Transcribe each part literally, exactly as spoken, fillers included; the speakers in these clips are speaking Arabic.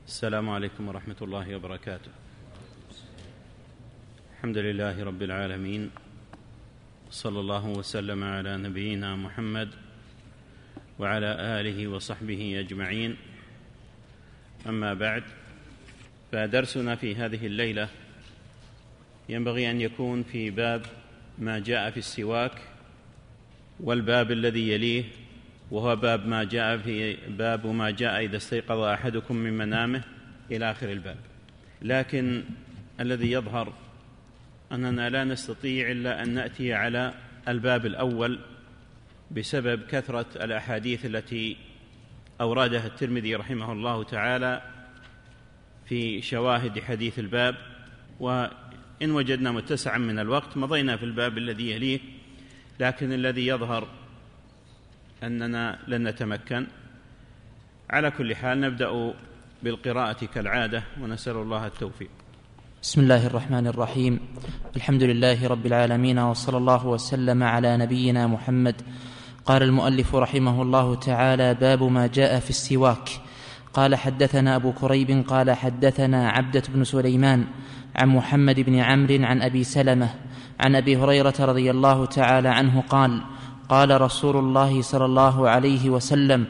السلام عليكم ورحمة الله وبركاته. الحمد لله رب العالمين، صلى الله وسلم على نبينا محمد وعلى آله وصحبه أجمعين. أما بعد، فدرسنا في هذه الليلة ينبغي أن يكون في باب ما جاء في السواك، والباب الذي يليه وهو باب ما جاء في باب ما جاء إذا استيقظ أحدكم من منامه إلى آخر الباب. لكن الذي يظهر أننا لا نستطيع إلا أن نأتي على الباب الأول بسبب كثرة الأحاديث التي أوردها الترمذي رحمه الله تعالى في شواهد حديث الباب، وإن وجدنا متسعا من الوقت مضينا في الباب الذي يليه، لكن الذي يظهر أننا لن نتمكن. على كل حال نبدأ بالقراءة كالعادة، ونسأل الله التوفيق. بسم الله الرحمن الرحيم. الحمد لله رب العالمين، وصلى الله وسلم على نبينا محمد. قال المؤلف رحمه الله تعالى: باب ما جاء في السواك. قال: حدثنا أبو كريب قال حدثنا عبدة بن سليمان عن محمد بن عمرو عن أبي سلمة عن أبي هريرة رضي الله تعالى عنه قال: قال رسول الله صلى الله عليه وسلم: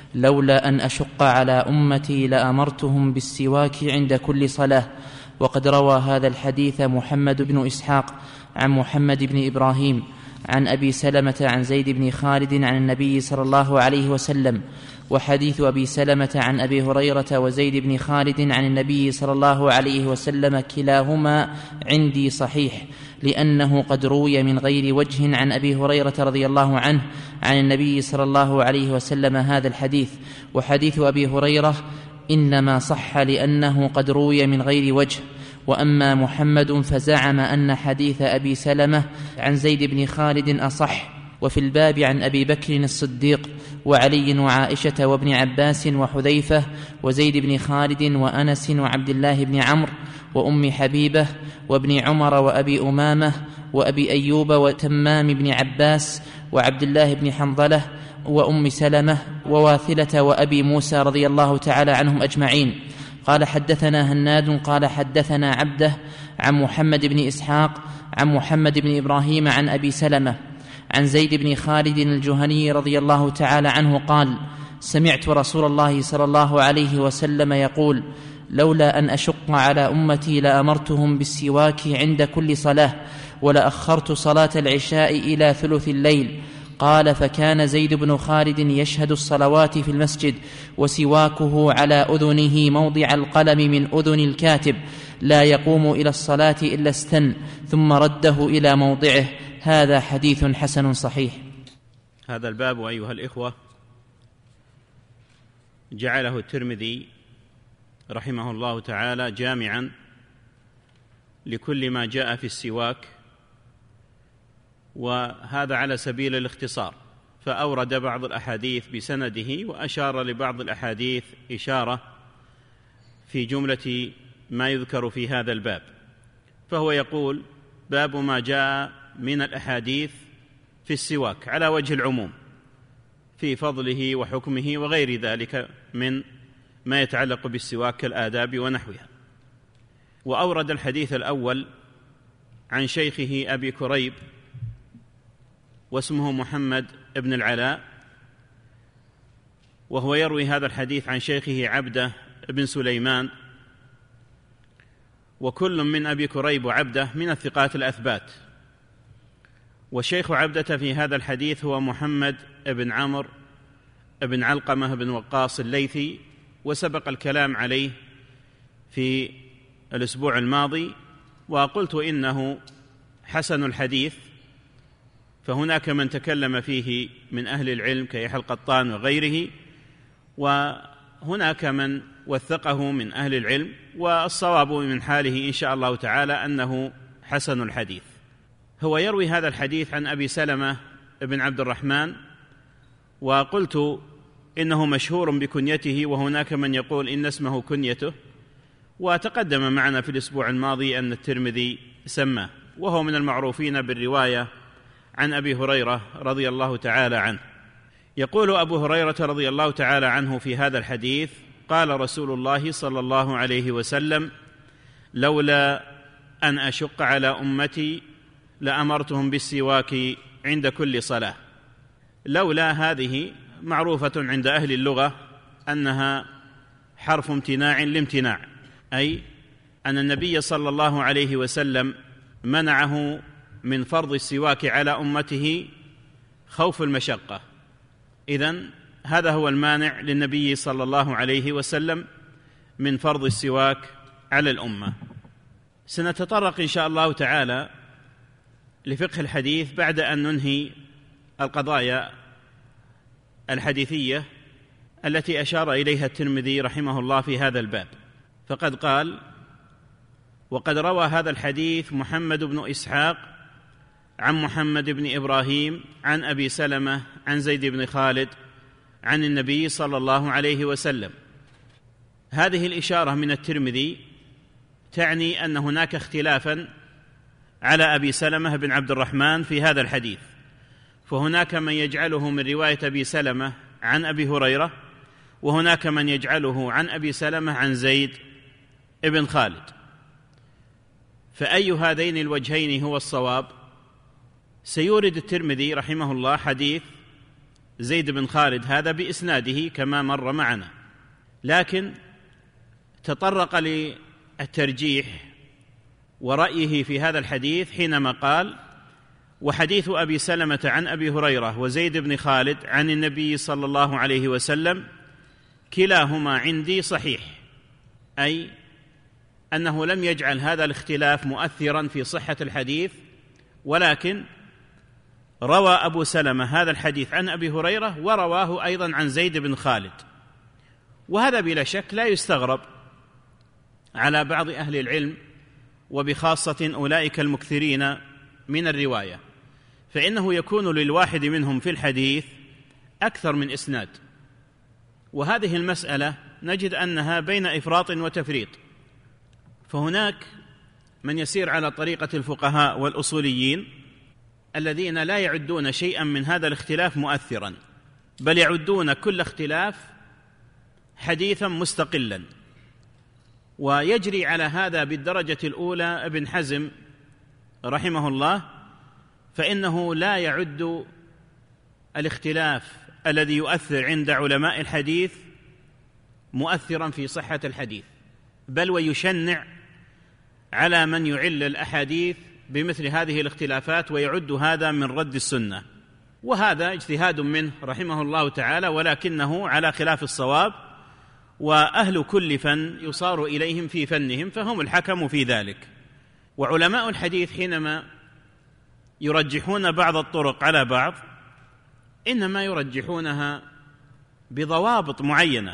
لولا أن أشق على أمتي لأمرتهم بالسواك عند كل صلاة. وقد روى هذا الحديث محمد بن إسحاق عن محمد بن إبراهيم عن أبي سلمة عن زيد بن خالد عن النبي صلى الله عليه وسلم. وحديث أبي سلمة عن أبي هريرة وزيد بن خالد عن النبي صلى الله عليه وسلم كلاهما عندي صحيح، لأنه قد روي من غير وجه عن أبي هريرة رضي الله عنه عن النبي صلى الله عليه وسلم هذا الحديث. وحديث أبي هريرة إنما صح لأنه قد روي من غير وجه. وأما محمد فزعم أن حديث أبي سلمة عن زيد بن خالد أصح. وفي الباب عن أبي بكر الصديق وعلي وعائشة وابن عباس وحذيفة وزيد بن خالد وأنس وعبد الله بن عمرو وأم حبيبة وابن عمر وأبي أمامة وأبي أيوب وتمام بن عباس وعبد الله بن حنظلة وأم سلمة وواثلة وأبي موسى رضي الله تعالى عنهم أجمعين. قال: حدثنا هناد قال حدثنا عبده عن محمد بن إسحاق عن محمد بن إبراهيم عن أبي سلمة عن زيد بن خالد الجهني رضي الله تعالى عنه قال: سمعت رسول الله صلى الله عليه وسلم يقول: لولا أن أشق على أمتي لأمرتهم بالسواك عند كل صلاة، ولأخرت صلاة العشاء إلى ثلث الليل. قال: فكان زيد بن خالد يشهد الصلوات في المسجد، وسواكه على أذنه موضع القلم من أذن الكاتب، لا يقوم إلى الصلاة إلا استن، ثم رده إلى موضعه. هذا حديث حسن صحيح. هذا الباب أيها الإخوة جعله الترمذي رحمه الله تعالى جامعا لكل ما جاء في السواك، وهذا على سبيل الاختصار، فأورد بعض الأحاديث بسنده وأشار لبعض الأحاديث إشارة في جملة ما يذكر في هذا الباب. فهو يقول: باب ما جاء من الأحاديث في السواك على وجه العموم في فضله وحكمه وغير ذلك من ما يتعلق بالسواك كالآداب ونحوها. وأورد الحديث الأول عن شيخه أبي كريب واسمه محمد بن العلاء، وهو يروي هذا الحديث عن شيخه عبده بن سليمان، وكل من أبي كريب وعبده من الثقات الأثبات. والشيخ عبدة في هذا الحديث هو محمد بن عمرو بن علقمة بن وقاص الليثي، وسبق الكلام عليه في الأسبوع الماضي، وقلت إنه حسن الحديث، فهناك من تكلم فيه من أهل العلم كيحيى القطان وغيره، وهناك من وثقه من أهل العلم، والصواب من حاله إن شاء الله تعالى أنه حسن الحديث. هو يروي هذا الحديث عن أبي سلمة بن عبد الرحمن، وقلت إنه مشهور بكنيته، وهناك من يقول إن اسمه كنيته، وتقدم معنا في الأسبوع الماضي أن الترمذي سماه، وهو من المعروفين بالرواية عن أبي هريرة رضي الله تعالى عنه. يقول أبو هريرة رضي الله تعالى عنه في هذا الحديث: قال رسول الله صلى الله عليه وسلم: لولا أن أشق على أمتي لأمرتهم بالسواك عند كل صلاة. لولا هذه معروفة عند أهل اللغة أنها حرف امتناع لامتناع، أي أن النبي صلى الله عليه وسلم منعه من فرض السواك على أمته خوف المشقة. إذن هذا هو المانع للنبي صلى الله عليه وسلم من فرض السواك على الأمة. سنتطرق إن شاء الله تعالى لفقه الحديث بعد أن ننهي القضايا الحديثية التي أشار إليها الترمذي رحمه الله في هذا الباب. فقد قال: وقد روى هذا الحديث محمد بن إسحاق عن محمد بن إبراهيم عن أبي سلمة عن زيد بن خالد عن النبي صلى الله عليه وسلم. هذه الإشارة من الترمذي تعني أن هناك اختلافا على أبي سلمة بن عبد الرحمن في هذا الحديث، فهناك من يجعله من رواية أبي سلمة عن أبي هريرة، وهناك من يجعله عن أبي سلمة عن زيد بن خالد. فأي هذين الوجهين هو الصواب؟ سيورد الترمذي رحمه الله حديث زيد بن خالد هذا بإسناده كما مر معنا، لكن تطرق للترجيح ورأيه في هذا الحديث حينما قال: وحديث أبي سلمة عن أبي هريرة وزيد بن خالد عن النبي صلى الله عليه وسلم كلاهما عندي صحيح، أي أنه لم يجعل هذا الاختلاف مؤثرا في صحة الحديث، ولكن روى أبو سلمة هذا الحديث عن أبي هريرة ورواه أيضا عن زيد بن خالد. وهذا بلا شك لا يستغرب على بعض أهل العلم، وبخاصة أولئك المكثرين من الرواية، فإنه يكون للواحد منهم في الحديث أكثر من إسناد، وهذه المسألة نجد أنها بين إفراط وتفريط. فهناك من يسير على طريقة الفقهاء والأصوليين الذين لا يعدون شيئا من هذا الاختلاف مؤثرا، بل يعدون كل اختلاف حديثا مستقلا. ويجري على هذا بالدرجة الأولى ابن حزم رحمه الله، فإنه لا يعد الاختلاف الذي يؤثر عند علماء الحديث مؤثرا في صحة الحديث، بل ويشنع على من يعل الأحاديث بمثل هذه الاختلافات ويعد هذا من رد السنة. وهذا اجتهاد منه رحمه الله تعالى، ولكنه على خلاف الصواب، وأهل كل فن يصار إليهم في فنهم فهم الحكم في ذلك. وعلماء الحديث حينما يرجحون بعض الطرق على بعض إنما يرجحونها بضوابط معينة،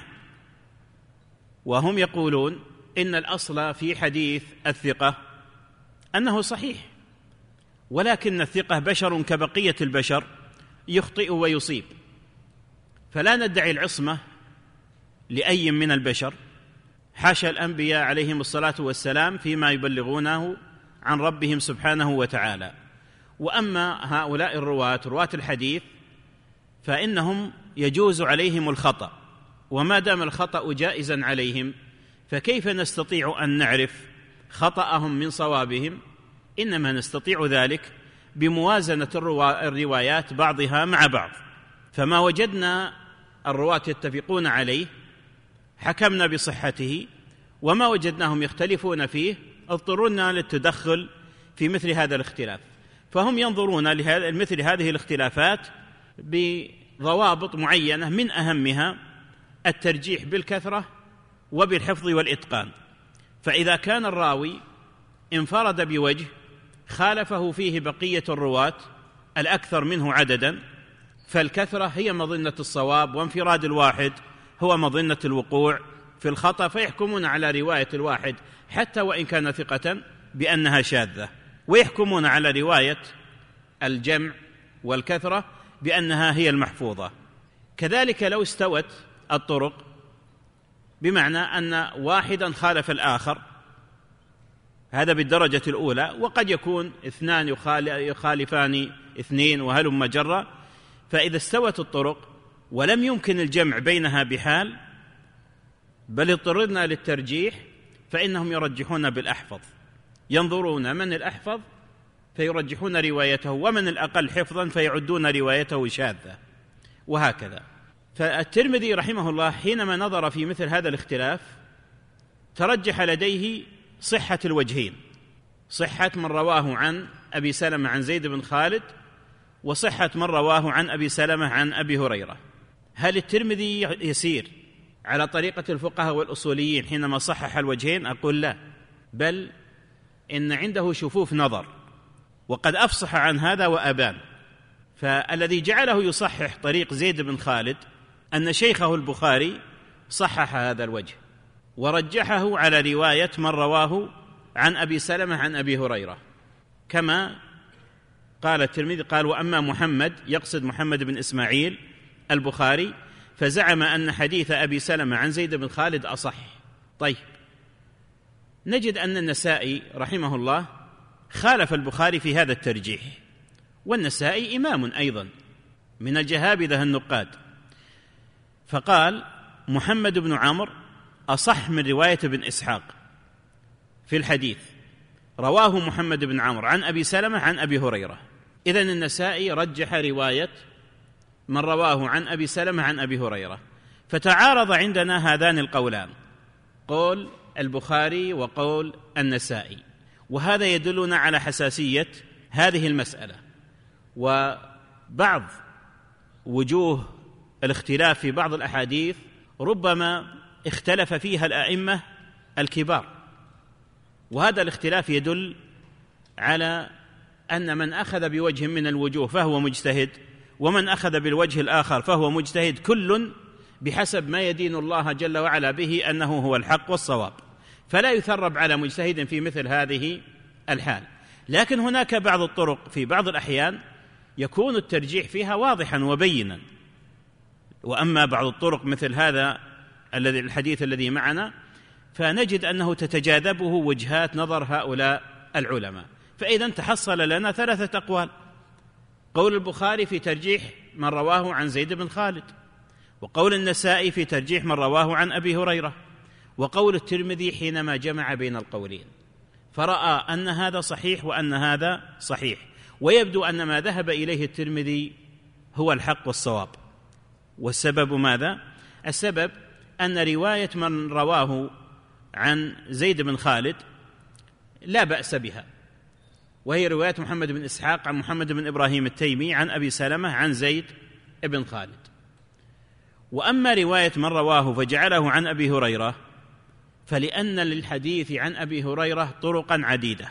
وهم يقولون إن الأصل في حديث الثقة أنه صحيح، ولكن الثقة بشر كبقية البشر يخطئ ويصيب، فلا ندعي العصمة لأي من البشر، حاشا الأنبياء عليهم الصلاة والسلام فيما يبلغونه عن ربهم سبحانه وتعالى. وأما هؤلاء الرواة رواة الحديث فإنهم يجوز عليهم الخطأ، وما دام الخطأ جائزا عليهم فكيف نستطيع أن نعرف خطأهم من صوابهم؟ إنما نستطيع ذلك بموازنة الروايات بعضها مع بعض، فما وجدنا الرواة يتفقون عليه حكمنا بصحته، وما وجدناهم يختلفون فيه اضطررنا للتدخل في مثل هذا الاختلاف. فهم ينظرون لمثل هذه الاختلافات بضوابط معينة، من أهمها الترجيح بالكثرة وبالحفظ والإتقان. فإذا كان الراوي انفرد بوجه خالفه فيه بقية الرواة الأكثر منه عددا، فالكثرة هي مظنة الصواب، وانفراد الواحد هو مظنة الوقوع في الخطأ، فيحكمون على رواية الواحد حتى وإن كان ثقة بأنها شاذة، ويحكمون على رواية الجمع والكثرة بأنها هي المحفوظة. كذلك لو استوت الطرق، بمعنى أن واحدا خالف الآخر، هذا بالدرجة الأولى، وقد يكون اثنان يخالفان اثنين وهلم جرا، فإذا استوت الطرق ولم يمكن الجمع بينها بحال، بل اضطررنا للترجيح فإنهم يرجحون بالأحفظ، ينظرون من الأحفظ فيرجحون روايته، ومن الأقل حفظا فيعدون روايته شاذة، وهكذا. فالترمذي رحمه الله حينما نظر في مثل هذا الاختلاف ترجح لديه صحة الوجهين، صحة من رواه عن أبي سلمة عن زيد بن خالد، وصحة من رواه عن أبي سلمة عن أبي هريرة. هل الترمذي يسير على طريقة الفقهاء والأصوليين حينما صحح الوجهين؟ أقول لا، بل إن عنده شفوف نظر، وقد أفصح عن هذا وأبان. فالذي جعله يصحح طريق زيد بن خالد أن شيخه البخاري صحح هذا الوجه ورجحه على رواية من رواه عن أبي سلمة عن أبي هريرة، كما قال الترمذي قال: وأما محمد، يقصد محمد بن إسماعيل البخاري، فزعم أن حديث أبي سلمة عن زيد بن خالد أصح. طيب، نجد أن النسائي رحمه الله خالف البخاري في هذا الترجيح، والنسائي إمام أيضا من الجهابذة النقاد، فقال: محمد بن عمرو أصح من رواية ابن إسحاق في الحديث، رواه محمد بن عمرو عن أبي سلمة عن أبي هريرة. إذن النسائي رجح رواية من رواه عن أبي سلمة عن أبي هريرة، فتعارض عندنا هذان القولان، قول البخاري وقول النسائي، وهذا يدلنا على حساسية هذه المسألة. وبعض وجوه الاختلاف في بعض الأحاديث ربما اختلف فيها الأئمة الكبار، وهذا الاختلاف يدل على أن من أخذ بوجه من الوجوه فهو مجتهد، ومن أخذ بالوجه الآخر فهو مجتهد، كل بحسب ما يدين الله جل وعلا به أنه هو الحق والصواب، فلا يثرب على مجتهد في مثل هذه الحال. لكن هناك بعض الطرق في بعض الأحيان يكون الترجيح فيها واضحا وبينا، وأما بعض الطرق مثل هذا الذي الحديث الذي معنا فنجد أنه تتجاذبه وجهات نظر هؤلاء العلماء. فإذا تحصل لنا ثلاثة أقوال: قول البخاري في ترجيح من رواه عن زيد بن خالد، وقول النسائي في ترجيح من رواه عن أبي هريرة، وقول الترمذي حينما جمع بين القولين فرأى أن هذا صحيح وأن هذا صحيح. ويبدو أن ما ذهب إليه الترمذي هو الحق والصواب. والسبب ماذا؟ السبب أن رواية من رواه عن زيد بن خالد لا بأس بها، وهي رواية محمد بن إسحاق عن محمد بن إبراهيم التيمي عن أبي سلمة عن زيد بن خالد. وأما رواية من رواه فجعله عن أبي هريرة فلأن للحديث عن أبي هريرة طرقا عديدة،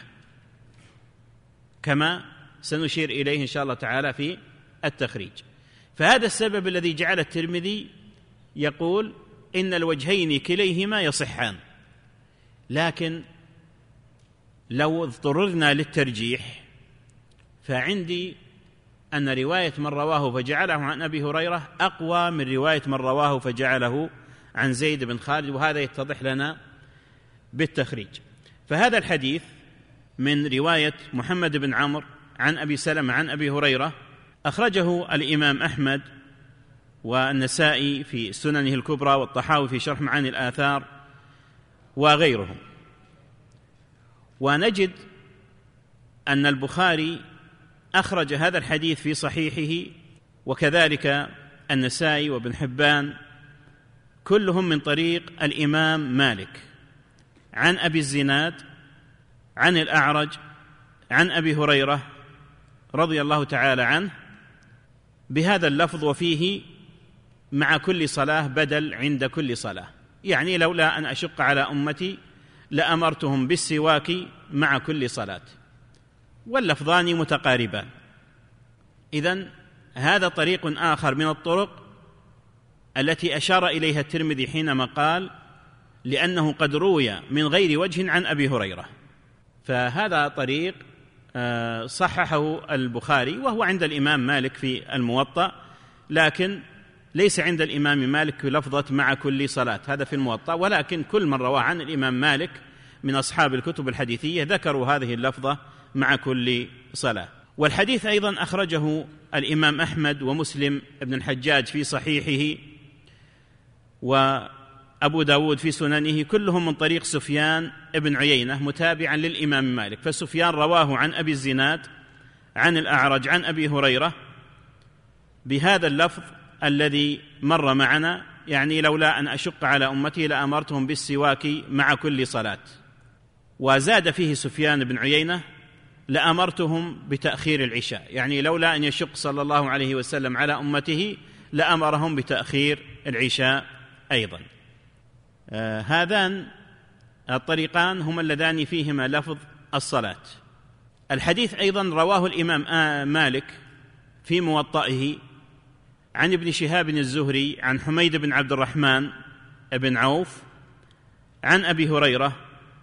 كما سنشير إليه إن شاء الله تعالى في التخريج. فهذا السبب الذي جعل الترمذي يقول إن الوجهين كليهما يصحان. لكن لو اضطررنا للترجيح فعندي أن رواية من رواه فجعله عن أبي هريرة أقوى من رواية من رواه فجعله عن زيد بن خالد، وهذا يتضح لنا بالتخريج. فهذا الحديث من رواية محمد بن عمرو عن أبي سلمة عن أبي هريرة أخرجه الإمام أحمد والنسائي في سننه الكبرى، والطحاوي في شرح معاني الآثار وغيرهم. ونجد أن البخاري أخرج هذا الحديث في صحيحه، وكذلك النسائي وابن حبان، كلهم من طريق الإمام مالك عن أبي الزناد عن الأعرج عن أبي هريرة رضي الله تعالى عنه بهذا اللفظ، وفيه مع كل صلاة بدل عند كل صلاة، يعني لولا أن أشق على أمتي لأمرتهم بالسواك مع كل صلاة، واللفظان متقاربان. إذن هذا طريق آخر من الطرق التي أشار إليها الترمذي حينما قال لأنه قد روي من غير وجه عن أبي هريرة. فهذا طريق صححه البخاري، وهو عند الإمام مالك في الموطأ، لكن ليس عند الإمام مالك لفظة مع كل صلاة، هذا في الموطأ، ولكن كل من روى عن الإمام مالك من أصحاب الكتب الحديثية ذكروا هذه اللفظة مع كل صلاة. والحديث أيضا أخرجه الإمام أحمد ومسلم ابن الحجاج في صحيحه، أبو داود في سننه كلهم من طريق سفيان بن عيينة متابعا للإمام مالك. فسفيان رواه عن أبي الزناد عن الأعرج عن أبي هريرة بهذا اللفظ الذي مر معنا، يعني لولا أن أشق على أمتي لأمرتهم بالسواك مع كل صلاة. وزاد فيه سفيان بن عيينة لأمرتهم بتأخير العشاء، يعني لولا أن يشق صلى الله عليه وسلم على أمته لأمرهم بتأخير العشاء أيضا. آه هذان الطريقان هما اللذان فيهما لفظ الصلاة. الحديث أيضا رواه الإمام آه مالك في موطئه عن ابن شهاب الزهري عن حميد بن عبد الرحمن بن عوف عن أبي هريرة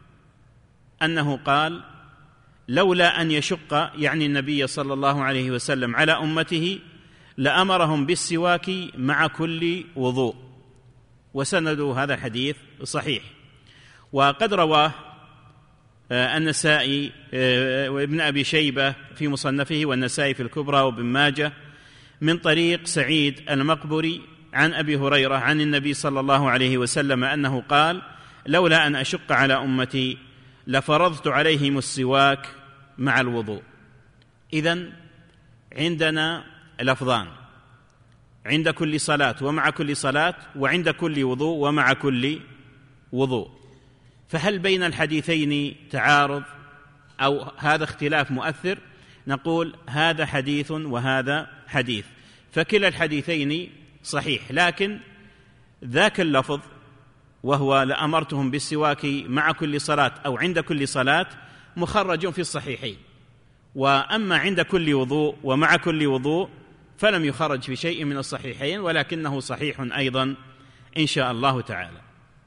أنه قال: لولا أن يشق، يعني النبي صلى الله عليه وسلم، على أمته لأمرهم بالسواك مع كل وضوء. وسند هذا الحديث صحيح. وقد رواه النسائي وابن أبي شيبة في مصنفه والنسائي في الكبرى وابن ماجه من طريق سعيد المقبري عن أبي هريرة عن النبي صلى الله عليه وسلم أنه قال: لولا أن أشق على أمتي لفرضت عليهم السواك مع الوضوء. إذن عندنا لفظان: عند كل صلاة ومع كل صلاة، وعند كل وضوء ومع كل وضوء. فهل بين الحديثين تعارض أو هذا اختلاف مؤثر؟ نقول هذا حديث وهذا حديث، فكلا الحديثين صحيح، لكن ذاك اللفظ وهو لأمرتهم بالسواك مع كل صلاة أو عند كل صلاة مخرج في الصحيحين، وأما عند كل وضوء ومع كل وضوء فلم يخرج في شيء من الصحيحين، ولكنه صحيح أيضا إن شاء الله تعالى.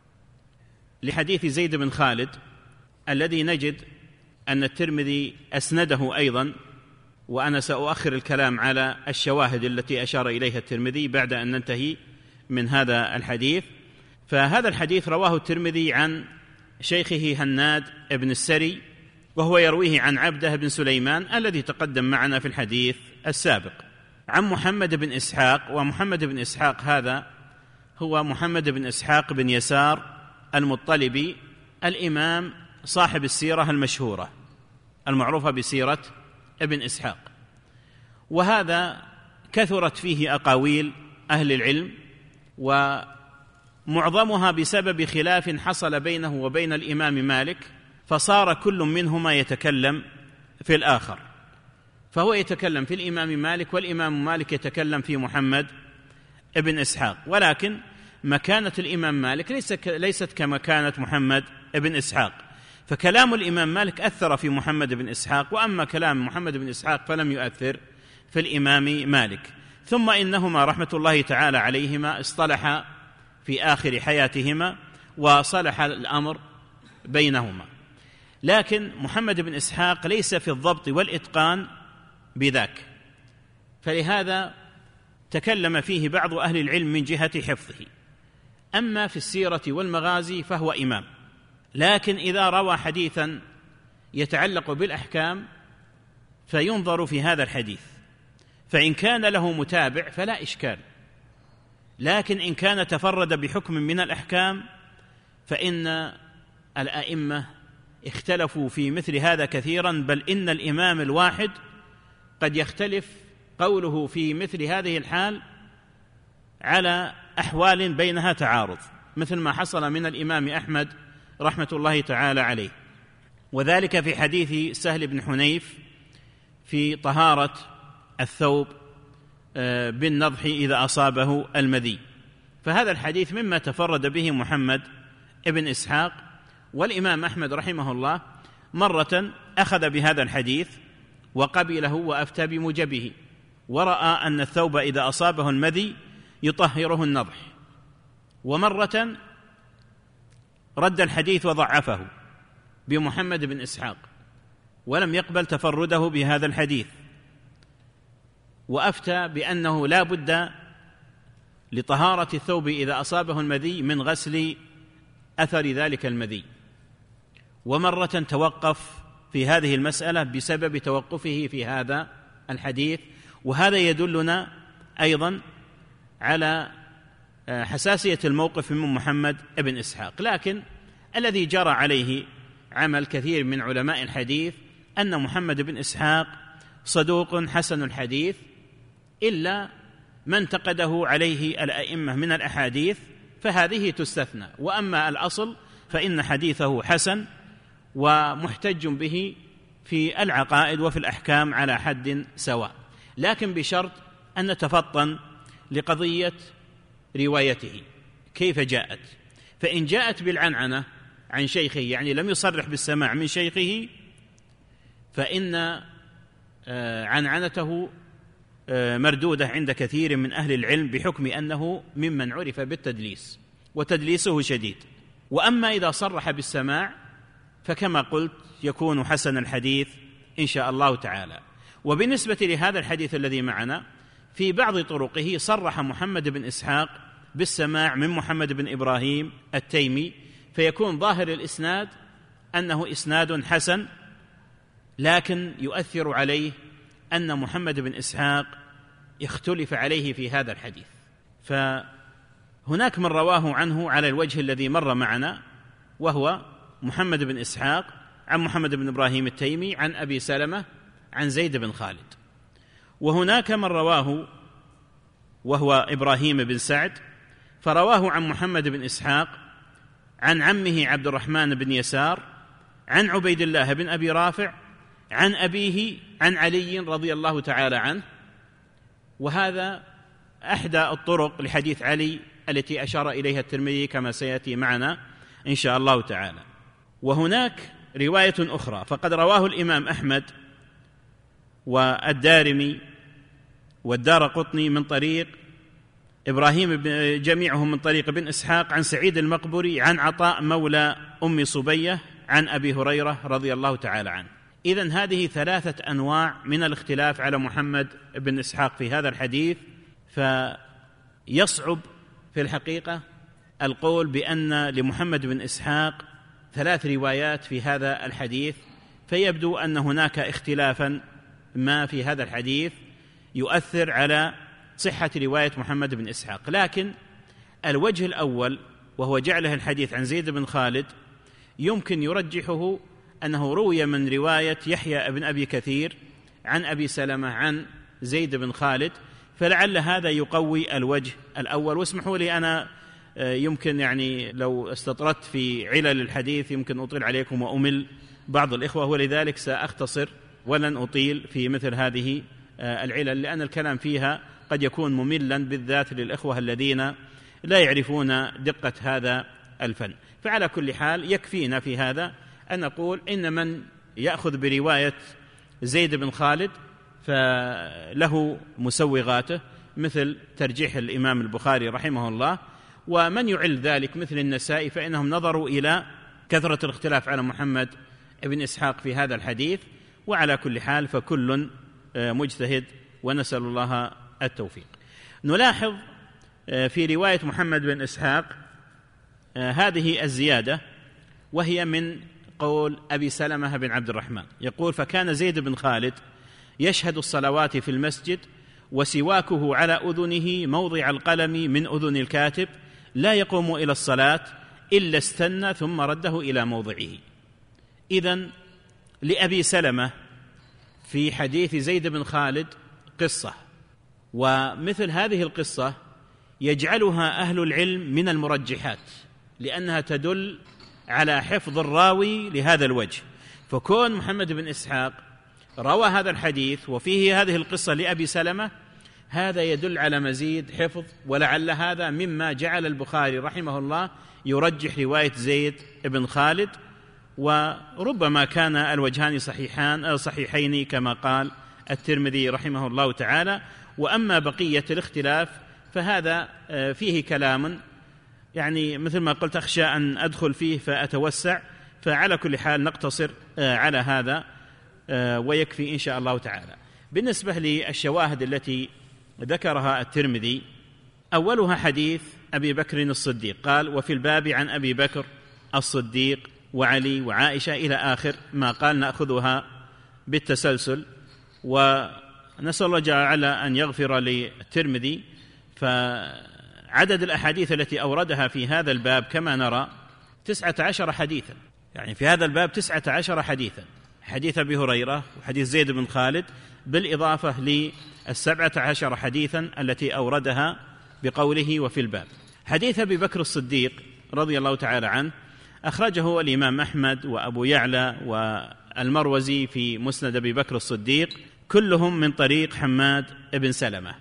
لحديث زيد بن خالد الذي نجد أن الترمذي أسنده أيضا، وأنا سأؤخر الكلام على الشواهد التي أشار إليها الترمذي بعد أن ننتهي من هذا الحديث. فهذا الحديث رواه الترمذي عن شيخه هناد بن السري، وهو يرويه عن عبده بن سليمان الذي تقدم معنا في الحديث السابق، عن محمد بن إسحاق. ومحمد بن إسحاق هذا هو محمد بن إسحاق بن يسار المطلبي الإمام صاحب السيرة المشهورة المعروفة بسيرة ابن إسحاق، وهذا كثرت فيه أقاويل أهل العلم، ومعظمها بسبب خلاف حصل بينه وبين الإمام مالك، فصار كل منهما يتكلم في الآخر، فهو يتكلم في الإمام مالك والإمام مالك يتكلم في محمد ابن إسحاق. ولكن مكانة الإمام مالك ليست كمكانة محمد ابن إسحاق، فكلام الإمام مالك أثر في محمد بن إسحاق، وأما كلام محمد بن إسحاق فلم يؤثر في الإمام مالك. ثم إنهما رحمة الله تعالى عليهما اصطلحا في آخر حياتهما وصلح الأمر بينهما، لكن محمد بن إسحاق ليس في الضبط والإتقان بذاك، فلهذا تكلم فيه بعض أهل العلم من جهة حفظه. أما في السيرة والمغازي فهو إمام، لكن إذا روى حديثا يتعلق بالأحكام فينظر في هذا الحديث، فإن كان له متابع فلا إشكال، لكن إن كان تفرد بحكم من الأحكام فإن الأئمة اختلفوا في مثل هذا كثيرا، بل إن الإمام الواحد قد يختلف قوله في مثل هذه الحال على أحوال بينها تعارض، مثل ما حصل من الإمام أحمد رحمة الله تعالى عليه، وذلك في حديث سهل بن حنيف في طهارة الثوب بالنضح إذا أصابه المذي. فهذا الحديث مما تفرد به محمد ابن إسحاق، والإمام أحمد رحمه الله مرة أخذ بهذا الحديث وقبله وأفتى بموجبه، ورأى أن الثوب إذا أصابه المذي يطهره النضح، ومرة رد الحديث وضعفه بمحمد بن إسحاق ولم يقبل تفرده بهذا الحديث، وأفتى بأنه لا بد لطهارة الثوب إذا أصابه المذي من غسل أثر ذلك المذي، ومرة توقف في هذه المسألة بسبب توقفه في هذا الحديث. وهذا يدلنا أيضا على حساسية الموقف من محمد بن إسحاق، لكن الذي جرى عليه عمل كثير من علماء الحديث أن محمد بن إسحاق صدوق حسن الحديث، إلا ما انتقده عليه الأئمة من الأحاديث فهذه تستثنى، وأما الأصل فإن حديثه حسن ومحتج به في العقائد وفي الأحكام على حد سواء، لكن بشرط أن نتفطن لقضية روايته كيف جاءت. فإن جاءت بالعنعنة عن شيخه، يعني لم يصرح بالسماع من شيخه، فإن عنعنته مردودة عند كثير من أهل العلم بحكم أنه ممن عرف بالتدليس وتدليسه شديد. وأما إذا صرح بالسماع فكما قلت يكون حسن الحديث إن شاء الله تعالى. وبالنسبة لهذا الحديث الذي معنا، في بعض طرقه صرح محمد بن إسحاق بالسماع من محمد بن إبراهيم التيمي، فيكون ظاهر الإسناد أنه إسناد حسن، لكن يؤثر عليه أن محمد بن إسحاق اختلف عليه في هذا الحديث. فهناك من رواه عنه على الوجه الذي مر معنا، وهو محمد بن إسحاق عن محمد بن إبراهيم التيمي عن أبي سلمة عن زيد بن خالد. وهناك من رواه وهو إبراهيم بن سعد، فرواه عن محمد بن إسحاق عن عمه عبد الرحمن بن يسار عن عبيد الله بن أبي رافع عن أبيه عن علي رضي الله تعالى عنه. وهذا أحدى الطرق لحديث علي التي أشار إليها الترمذي كما سيأتي معنا إن شاء الله تعالى. وهناك رواية أخرى فقد رواه الإمام أحمد والدارمي والدارقطني من طريق إبراهيم، جميعهم من طريق ابن إسحاق عن سعيد المقبري عن عطاء مولى أم صبية عن أبي هريرة رضي الله تعالى عنه. إذن هذه ثلاثة أنواع من الاختلاف على محمد بن إسحاق في هذا الحديث، فيصعب في الحقيقة القول بأن لمحمد بن إسحاق ثلاث روايات في هذا الحديث، فيبدو أن هناك اختلافا ما في هذا الحديث يؤثر على صحة رواية محمد بن إسحاق. لكن الوجه الأول وهو جعله الحديث عن زيد بن خالد يمكن يرجحه أنه روي من رواية يحيى بن أبي كثير عن أبي سلمة عن زيد بن خالد، فلعل هذا يقوي الوجه الأول. واسمحوا لي أنا يمكن يعني لو استطردت في علل الحديث يمكن أطيل عليكم وأمل بعض الإخوة، ولذلك سأختصر ولن أطيل في مثل هذه العلل، لأن الكلام فيها قد يكون مملا بالذات للإخوة الذين لا يعرفون دقة هذا الفن. فعلى كل حال يكفينا في هذا أن نقول إن من يأخذ برواية زيد بن خالد فله مسوغاته مثل ترجيح الإمام البخاري رحمه الله، ومن يعل ذلك مثل النسائي فإنهم نظروا إلى كثرة الاختلاف على محمد بن إسحاق في هذا الحديث. وعلى كل حال فكل مجتهد ونسأل الله التوفيق. نلاحظ في رواية محمد بن إسحاق هذه الزيادة، وهي من قول أبي سلمة بن عبد الرحمن، يقول: فكان زيد بن خالد يشهد الصلوات في المسجد وسواكه على أذنه موضع القلم من أذن الكاتب، لا يقوم إلى الصلاة إلا استنى ثم رده إلى موضعه. إذن لأبي سلمة في حديث زيد بن خالد قصة، ومثل هذه القصة يجعلها أهل العلم من المرجحات، لأنها تدل على حفظ الراوي لهذا الوجه. فكون محمد بن إسحاق روى هذا الحديث وفيه هذه القصة لأبي سلمة، هذا يدل على مزيد حفظ، ولعل هذا مما جعل البخاري رحمه الله يرجح رواية زيد بن خالد. وربما كان الوجهان صحيحان صحيحين كما قال الترمذي رحمه الله تعالى. وأما بقية الاختلاف فهذا فيه كلام، يعني مثل ما قلت أخشى أن أدخل فيه فأتوسع، فعلى كل حال نقتصر على هذا ويكفي إن شاء الله تعالى. بالنسبة للشواهد التي ذكرها الترمذي، أولها حديث أبي بكر الصديق، قال: وفي الباب عن أبي بكر الصديق وعلي وعائشة إلى آخر ما قال، نأخذها بالتسلسل. ونسأل الله جل وعلا أن يغفر للترمذي، فعلى عدد الأحاديث التي أوردها في هذا الباب كما نرى تسعة عشر حديثا، يعني في هذا الباب تسعة عشر حديثا، حديث أبي هريرة وحديث زيد بن خالد، بالإضافة للسبعة عشر حديثا التي أوردها بقوله وفي الباب. حديث أبي بكر الصديق رضي الله تعالى عنه أخرجه الإمام أحمد وأبو يعلى والمروزي في مسند أبي بكر الصديق، كلهم من طريق حماد بن سلمة،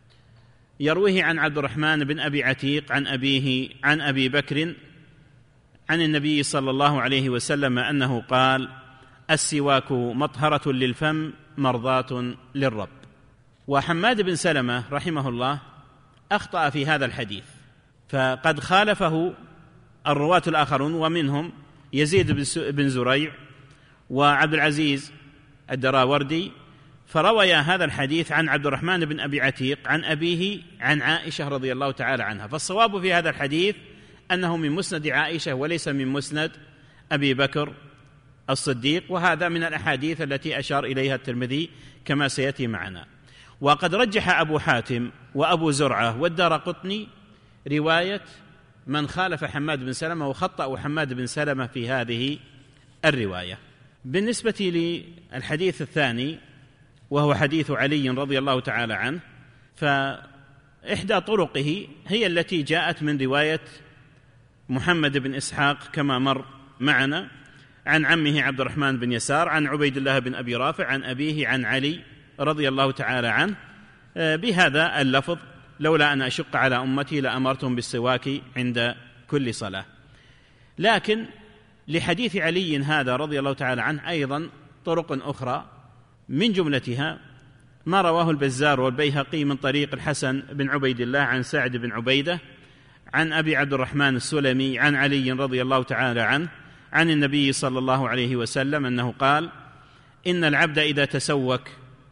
يرويه عن عبد الرحمن بن أبي عتيق عن أبيه عن أبي بكر عن النبي صلى الله عليه وسلم أنه قال: السواك مطهرة للفم مرضاة للرب. وحماد بن سلمة رحمه الله أخطأ في هذا الحديث، فقد خالفه الرواة الآخرون، ومنهم يزيد بن زريع وعبد العزيز الدراوردي، فروي هذا الحديث عن عبد الرحمن بن أبي عتيق عن أبيه عن عائشة رضي الله تعالى عنها. فالصواب في هذا الحديث أنه من مسند عائشة وليس من مسند أبي بكر الصديق، وهذا من الأحاديث التي أشار إليها الترمذي كما سيأتي معنا. وقد رجح أبو حاتم وأبو زرعة والدارقطني رواية من خالف حماد بن سلمة، وخطأ حماد بن سلمة في هذه الرواية. بالنسبة للحديث الثاني وهو حديث علي رضي الله تعالى عنه، فإحدى طرقه هي التي جاءت من رواية محمد بن إسحاق كما مر معنا عن عمه عبد الرحمن بن يسار عن عبيد الله بن أبي رافع عن أبيه عن علي رضي الله تعالى عنه بهذا اللفظ: لولا أن أشق على أمتي لأمرتهم بالسواك عند كل صلاة. لكن لحديث علي هذا رضي الله تعالى عنه أيضا طرق أخرى، من جملتها ما رواه البزار والبيهقي من طريق الحسن بن عبيد الله عن سعد بن عبيدة عن أبي عبد الرحمن السلمي عن علي رضي الله تعالى عنه عن النبي صلى الله عليه وسلم أنه قال: إن العبد إذا تسوك.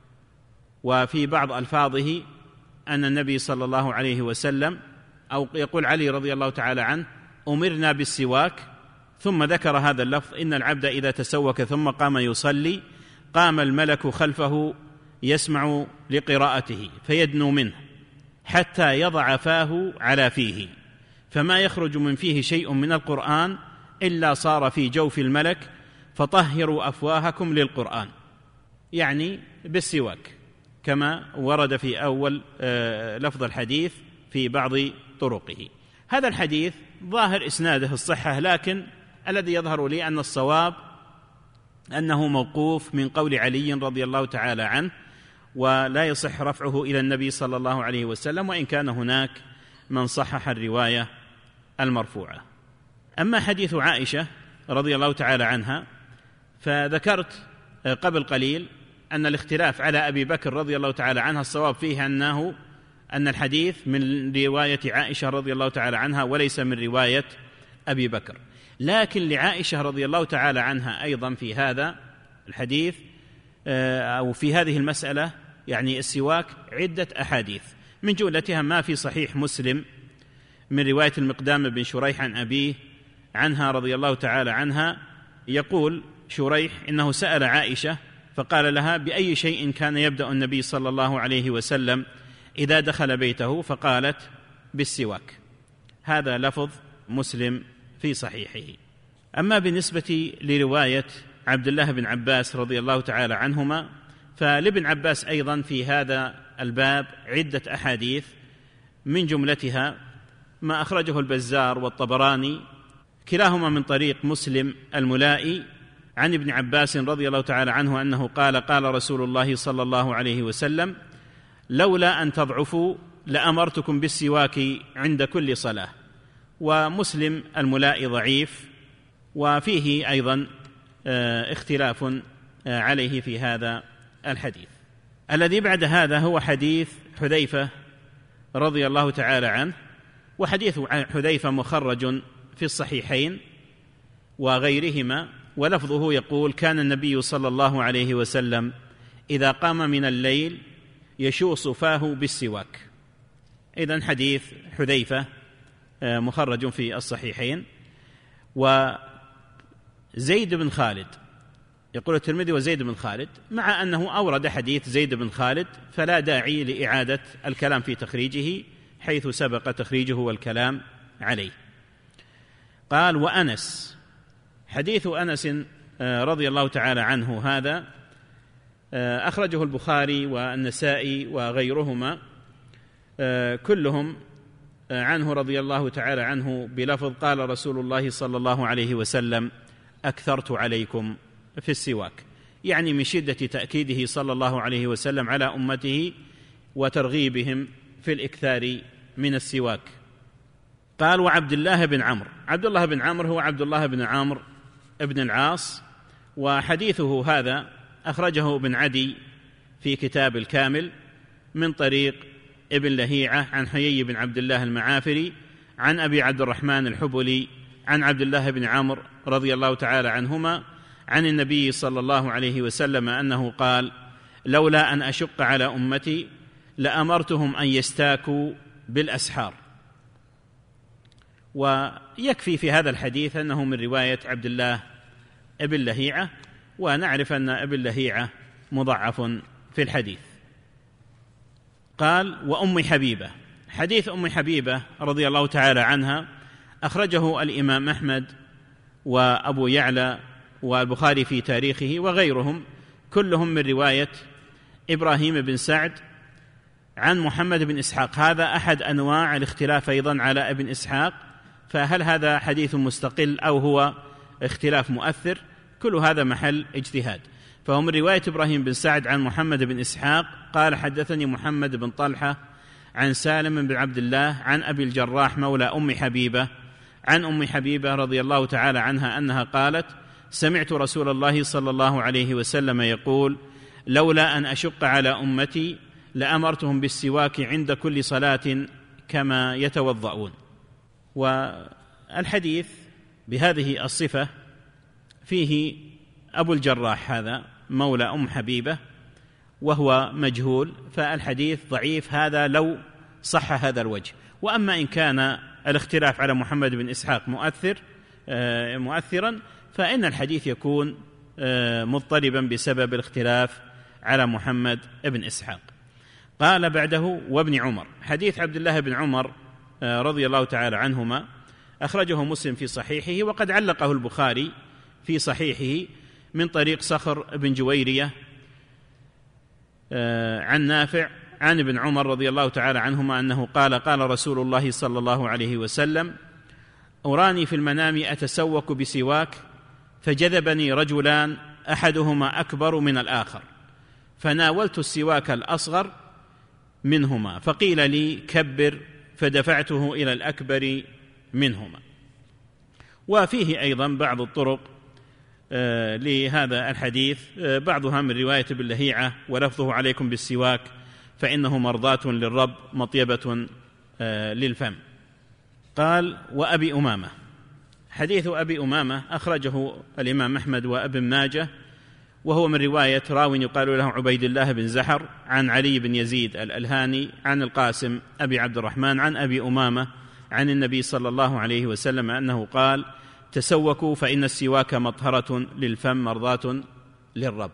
وفي بعض ألفاظه أن النبي صلى الله عليه وسلم، أو يقول علي رضي الله تعالى عنه: أمرنا بالسواك، ثم ذكر هذا اللفظ: إن العبد إذا تسوك ثم قام يصلي قام الملك خلفه يسمع لقراءته فيدنو منه حتى يضع فاه على فيه، فما يخرج من فيه شيء من القرآن إلا صار في جوف الملك، فطهروا أفواهكم للقرآن، يعني بالسواك، كما ورد في أول لفظ الحديث في بعض طرقه. هذا الحديث ظاهر إسناده الصحة، لكن الذي يظهر لي أن الصواب أنه موقوف من قول علي رضي الله تعالى عنه، ولا يصح رفعه إلى النبي صلى الله عليه وسلم، وإن كان هناك من صحح الرواية المرفوعة. أما حديث عائشة رضي الله تعالى عنها، فذكرت قبل قليل أن الاختلاف على أبي بكر رضي الله تعالى عنها الصواب فيه أنه أن الحديث من رواية عائشة رضي الله تعالى عنها وليس من رواية أبي بكر. لكن لعائشة رضي الله تعالى عنها أيضا في هذا الحديث أو في هذه المسألة يعني السواك عدة أحاديث، من جملتها ما في صحيح مسلم من رواية المقدام بن شريح عن أبيه عنها رضي الله تعالى عنها، يقول شريح إنه سأل عائشة فقال لها: بأي شيء كان يبدأ النبي صلى الله عليه وسلم إذا دخل بيته؟ فقالت: بالسواك. هذا لفظ مسلم في صحيحه. أما بالنسبة لرواية عبد الله بن عباس رضي الله تعالى عنهما، فلابن عباس أيضا في هذا الباب عدة أحاديث، من جملتها ما أخرجه البزار والطبراني كلاهما من طريق مسلم الملائي عن ابن عباس رضي الله تعالى عنه أنه قال: قال رسول الله صلى الله عليه وسلم: لولا أن تضعفوا لأمرتكم بالسواك عند كل صلاة. ومسلم الملائي ضعيف، وفيه أيضا اختلاف عليه في هذا الحديث. الذي بعد هذا هو حديث حذيفة رضي الله تعالى عنه، وحديث حذيفة مخرج في الصحيحين وغيرهما، ولفظه يقول: كان النبي صلى الله عليه وسلم إذا قام من الليل يشوص فاه بالسواك. إذن حديث حذيفة مخرج في الصحيحين. وزيد بن خالد، يقول الترمذي: وزيد بن خالد، مع أنه أورد حديث زيد بن خالد فلا داعي لإعادة الكلام في تخريجه، حيث سبق تخريجه والكلام عليه. قال: وأنس، حديث أنس رضي الله تعالى عنه هذا أخرجه البخاري والنسائي وغيرهما كلهم عنه رضي الله تعالى عنه بلفظ: قال رسول الله صلى الله عليه وسلم: أكثرت عليكم في السواك، يعني من شدة تأكيده صلى الله عليه وسلم على أمته وترغيبهم في الإكثار من السواك. قال: وعبد الله بن عمرو، عبد الله بن عمرو هو عبد الله بن عمرو ابن العاص، وحديثه هذا أخرجه ابن عدي في كتاب الكامل من طريق ابن لهيعة عن حيي بن عبد الله المعافري عن أبي عبد الرحمن الحبلي عن عبد الله بن عمرو رضي الله تعالى عنهما عن النبي صلى الله عليه وسلم أنه قال: لولا أن أشق على أمتي لأمرتهم أن يستاكوا بالأسحار. ويكفي في هذا الحديث أنه من رواية عبد الله ابن لهيعة، ونعرف أن ابن لهيعة مضعف في الحديث. قال: وأم حبيبة، حديث أم حبيبة رضي الله تعالى عنها أخرجه الإمام أحمد وأبو يعلى والبخاري في تاريخه وغيرهم كلهم من رواية إبراهيم بن سعد عن محمد بن إسحاق. هذا أحد أنواع الاختلاف أيضا على ابن إسحاق، فهل هذا حديث مستقل أو هو اختلاف مؤثر؟ كل هذا محل اجتهاد. فهو من رواية إبراهيم بن سعد عن محمد بن إسحاق قال: حدثني محمد بن طلحة عن سالم بن عبد الله عن أبي الجراح مولى أم حبيبة عن أم حبيبة رضي الله تعالى عنها أنها قالت: سمعت رسول الله صلى الله عليه وسلم يقول: لولا أن أشق على أمتي لأمرتهم بالسواك عند كل صلاة كما يتوضؤون. والحديث بهذه الصفة فيه أبو الجراح هذا مولى أم حبيبة وهو مجهول، فالحديث ضعيف هذا لو صح هذا الوجه. وأما إن كان الاختلاف على محمد بن إسحاق مؤثر مؤثرا فإن الحديث يكون مضطربا بسبب الاختلاف على محمد بن إسحاق. قال بعده: وابن عمر، حديث عبد الله بن عمر رضي الله تعالى عنهما أخرجه مسلم في صحيحه، وقد علقه البخاري في صحيحه من طريق صخر بن جويرية عن نافع عن ابن عمر رضي الله تعالى عنهما أنه قال: قال رسول الله صلى الله عليه وسلم: أراني في المنام أتسوك بسواك فجذبني رجلان أحدهما أكبر من الآخر، فناولت السواك الأصغر منهما فقيل لي: كبر، فدفعته إلى الأكبر منهما. وفيه أيضا بعض الطرق آه لهذا الحديث، آه بعضها من رواية ابن لهيعة ولفظه: عليكم بالسواك فإنه مرضاة للرب مطيبة آه للفم. قال: وأبي أمامة، حديث أبي أمامة أخرجه الإمام أحمد وابن ماجه، وهو من رواية راو يقال له عبيد الله بن زحر عن علي بن يزيد الألهاني عن القاسم أبي عبد الرحمن عن أبي أمامة عن النبي صلى الله عليه وسلم أنه قال: تسوكوا فإن السواك مطهرة للفم مرضاة للرب.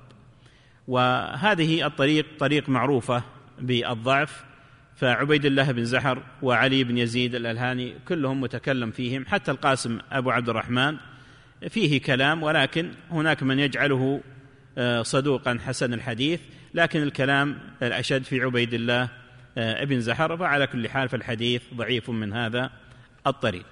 وهذه الطريق طريق معروفة بالضعف، فعبيد الله بن زحر وعلي بن يزيد الألهاني كلهم متكلم فيهم، حتى القاسم أبو عبد الرحمن فيه كلام، ولكن هناك من يجعله صدوقا حسن الحديث، لكن الكلام الأشد في عبيد الله ابن زحر. فعلى كل حال فالحديث ضعيف من هذا الطريق.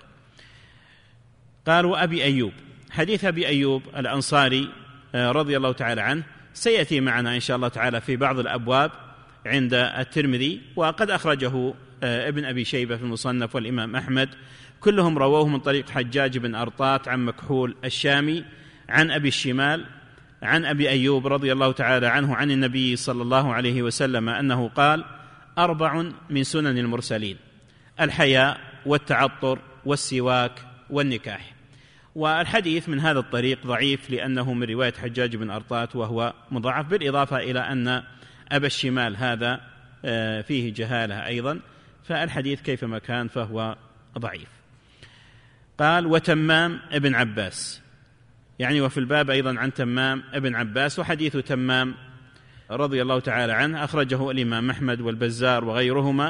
قال: وأبي أيوب، حديث أبي أيوب الأنصاري رضي الله تعالى عنه سيأتي معنا إن شاء الله تعالى في بعض الأبواب عند الترمذي، وقد أخرجه ابن أبي شيبة في المصنف والإمام أحمد، كلهم رووه من طريق حجاج بن أرطاط عن مكحول الشامي عن أبي الشمال عن أبي أيوب رضي الله تعالى عنه عن النبي صلى الله عليه وسلم أنه قال: أربع من سنن المرسلين: الحياء والتعطر والسواك والنكاح. والحديث من هذا الطريق ضعيف لأنه من رواية حجاج بن أرطاط وهو مضاعف، بالإضافة إلى أن أبا الشمال هذا فيه جهالة أيضا، فالحديث كيفما كان فهو ضعيف. قال: وتمام ابن عباس، يعني وفي الباب أيضا عن تمام ابن عباس. وحديث تمام رضي الله تعالى عنه أخرجه الإمام أحمد والبزار وغيرهما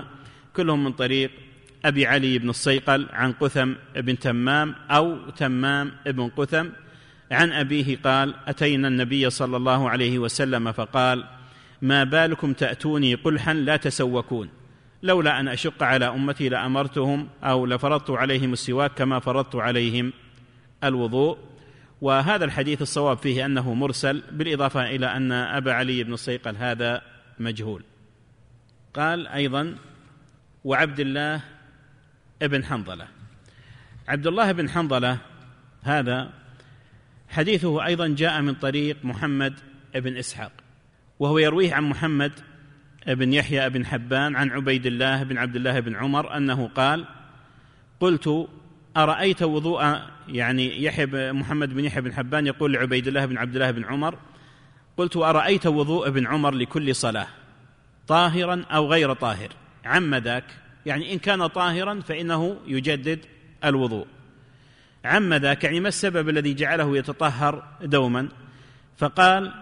كلهم من طريق أبي علي بن الصيقل عن قثم بن تمام أو تمام بن قثم عن أبيه قال: أتينا النبي صلى الله عليه وسلم فقال: ما بالكم تأتوني قلحا لا تسوكون، لولا أن أشق على أمتي لأمرتهم أو لفرضت عليهم السواك كما فرضت عليهم الوضوء. وهذا الحديث الصواب فيه أنه مرسل، بالإضافة إلى أن أبا علي بن الصيقل هذا مجهول. قال أيضا: وعبد الله ابن حنظلة. عبد الله بن حنظلة هذا حديثه أيضا جاء من طريق محمد بن إسحاق، وهو يرويه عن محمد بن يحيى بن حبان عن عبيد الله بن عبد الله بن عمر أنه قال: قلت أرأيت وضوء، يعني يحيى محمد بن يحيى بن حبان يقول لعبيد الله بن عبد الله بن عمر: قلت أرأيت وضوء ابن عمر لكل صلاة طاهرا أو غير طاهر، عم ذاك، يعني إن كان طاهرا فإنه يجدد الوضوء، عم ذاك يعني ما السبب الذي جعله يتطهر دوما؟ فقال: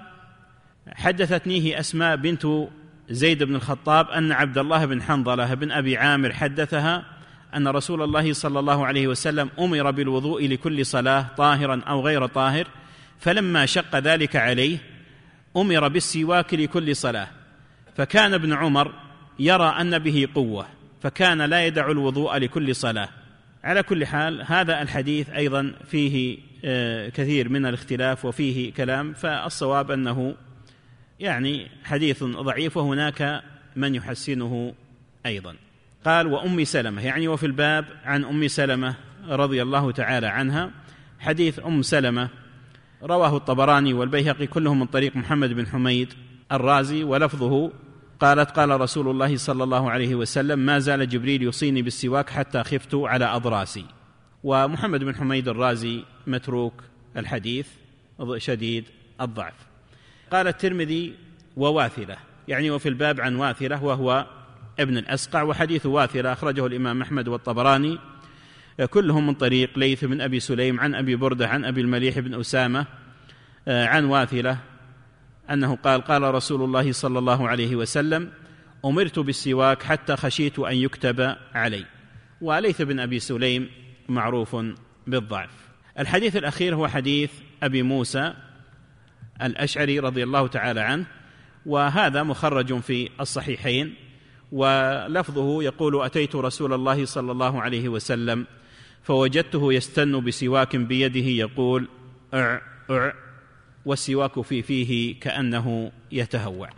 حدثتنيه أسماء بنت زيد بن الخطاب أن عبد الله بن حنظلة بن أبي عامر حدثها أن رسول الله صلى الله عليه وسلم أمر بالوضوء لكل صلاة طاهرا أو غير طاهر، فلما شق ذلك عليه أمر بالسواك لكل صلاة، فكان ابن عمر يرى أن به قوة فكان لا يدع الوضوء لكل صلاة. على كل حال هذا الحديث أيضا فيه كثير من الاختلاف وفيه كلام، فالصواب أنه يعني حديث ضعيف، وهناك من يحسنه أيضا. قال: وأم سلمة، يعني وفي الباب عن أم سلمة رضي الله تعالى عنها. حديث أم سلمة رواه الطبراني والبيهقي كلهم من طريق محمد بن حميد الرازي، ولفظه: قالت: قال رسول الله صلى الله عليه وسلم: ما زال جبريل يوصيني بالسواك حتى خفت على أضراسي. ومحمد بن حميد الرازي متروك الحديث شديد الضعف. قال الترمذي: وواثلة، يعني وفي الباب عن واثلة وهو ابن الأسقع، وحديث واثلة أخرجه الإمام أحمد والطبراني كلهم من طريق ليث بن أبي سليم عن أبي بردة عن أبي المليح بن أسامة عن واثلة أنه قال: قال رسول الله صلى الله عليه وسلم: أمرت بالسواك حتى خشيت أن يكتب علي. وليث بن أبي سليم معروف بالضعف. الحديث الأخير هو حديث أبي موسى الأشعري رضي الله تعالى عنه، وهذا مخرج في الصحيحين، ولفظه يقول: أتيت رسول الله صلى الله عليه وسلم فوجدته يستن بسواك بيده يقول: أع أع، والسواك في فيه كأنه يتهوع.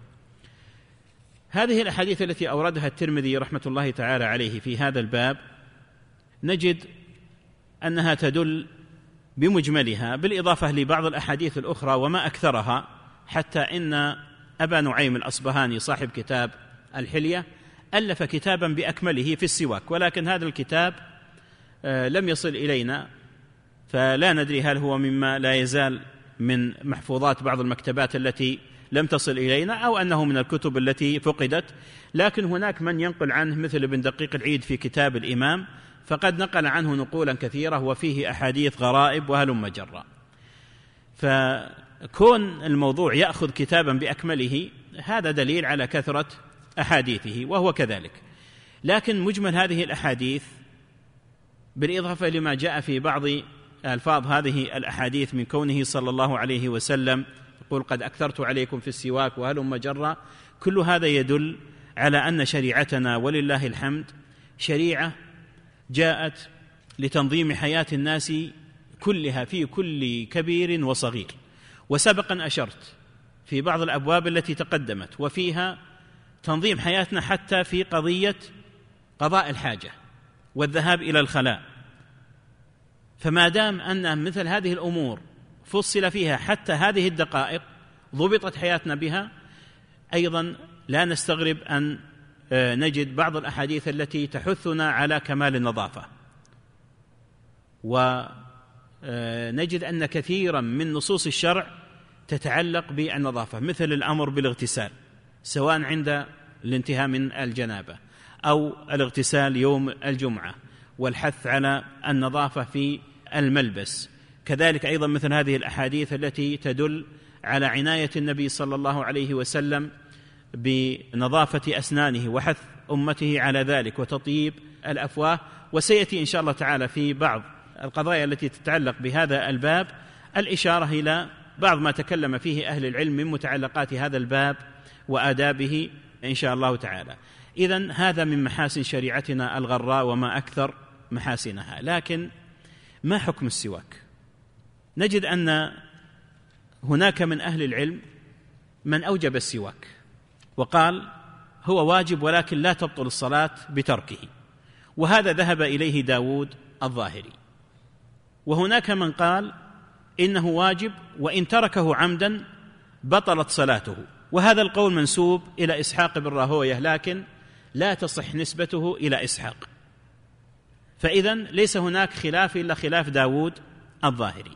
هذه الأحاديث التي أوردها الترمذي رحمة الله تعالى عليه في هذا الباب نجد أنها تدل بمجملها، بالإضافة لبعض الأحاديث الأخرى وما أكثرها، حتى إن أبا نعيم الأصبهاني صاحب كتاب الحلية ألف كتابا بأكمله في السواك، ولكن هذا الكتاب لم يصل إلينا، فلا ندري هل هو مما لا يزال من محفوظات بعض المكتبات التي لم تصل إلينا أو أنه من الكتب التي فقدت. لكن هناك من ينقل عنه مثل ابن دقيق العيد في كتاب الإمام، فقد نقل عنه نقولا كثيرة وفيه أحاديث غرائب وهلم جرا. فكون الموضوع يأخذ كتابا بأكمله هذا دليل على كثرة أحاديثه، وهو كذلك. لكن مجمل هذه الأحاديث بالإضافة لما جاء في بعض ألفاظ هذه الأحاديث من كونه صلى الله عليه وسلم يقول: قد أكثرت عليكم في السواك وهلم جرا، كل هذا يدل على أن شريعتنا ولله الحمد شريعة جاءت لتنظيم حياة الناس كلها في كل كبير وصغير. وسبقا أشرت في بعض الأبواب التي تقدمت وفيها تنظيم حياتنا حتى في قضية قضاء الحاجة والذهاب إلى الخلاء. فما دام أن مثل هذه الأمور فصل فيها حتى هذه الدقائق ضبطت حياتنا بها، أيضا لا نستغرب أن نجد بعض الأحاديث التي تحثنا على كمال النظافة، ونجد أن كثيرا من نصوص الشرع تتعلق بالنظافة، مثل الأمر بالاغتسال سواء عند الانتهاء من الجنابة أو الاغتسال يوم الجمعة، والحث على النظافة في الملبس. كذلك أيضا مثل هذه الأحاديث التي تدل على عناية النبي صلى الله عليه وسلم بنظافة أسنانه وحث أمته على ذلك وتطيب الأفواه. وسيأتي إن شاء الله تعالى في بعض القضايا التي تتعلق بهذا الباب الإشارة إلى بعض ما تكلم فيه أهل العلم من متعلقات هذا الباب وآدابه إن شاء الله تعالى. إذن هذا من محاسن شريعتنا الغراء وما أكثر محاسنها. لكن ما حكم السواك؟ نجد أن هناك من أهل العلم من أوجب السواك وقال هو واجب ولكن لا تبطل الصلاة بتركه، وهذا ذهب إليه داود الظاهري. وهناك من قال إنه واجب وإن تركه عمدا بطلت صلاته، وهذا القول منسوب إلى إسحاق بن راهويه لكن لا تصح نسبته إلى إسحاق، فإذن ليس هناك خلاف إلا خلاف داود الظاهري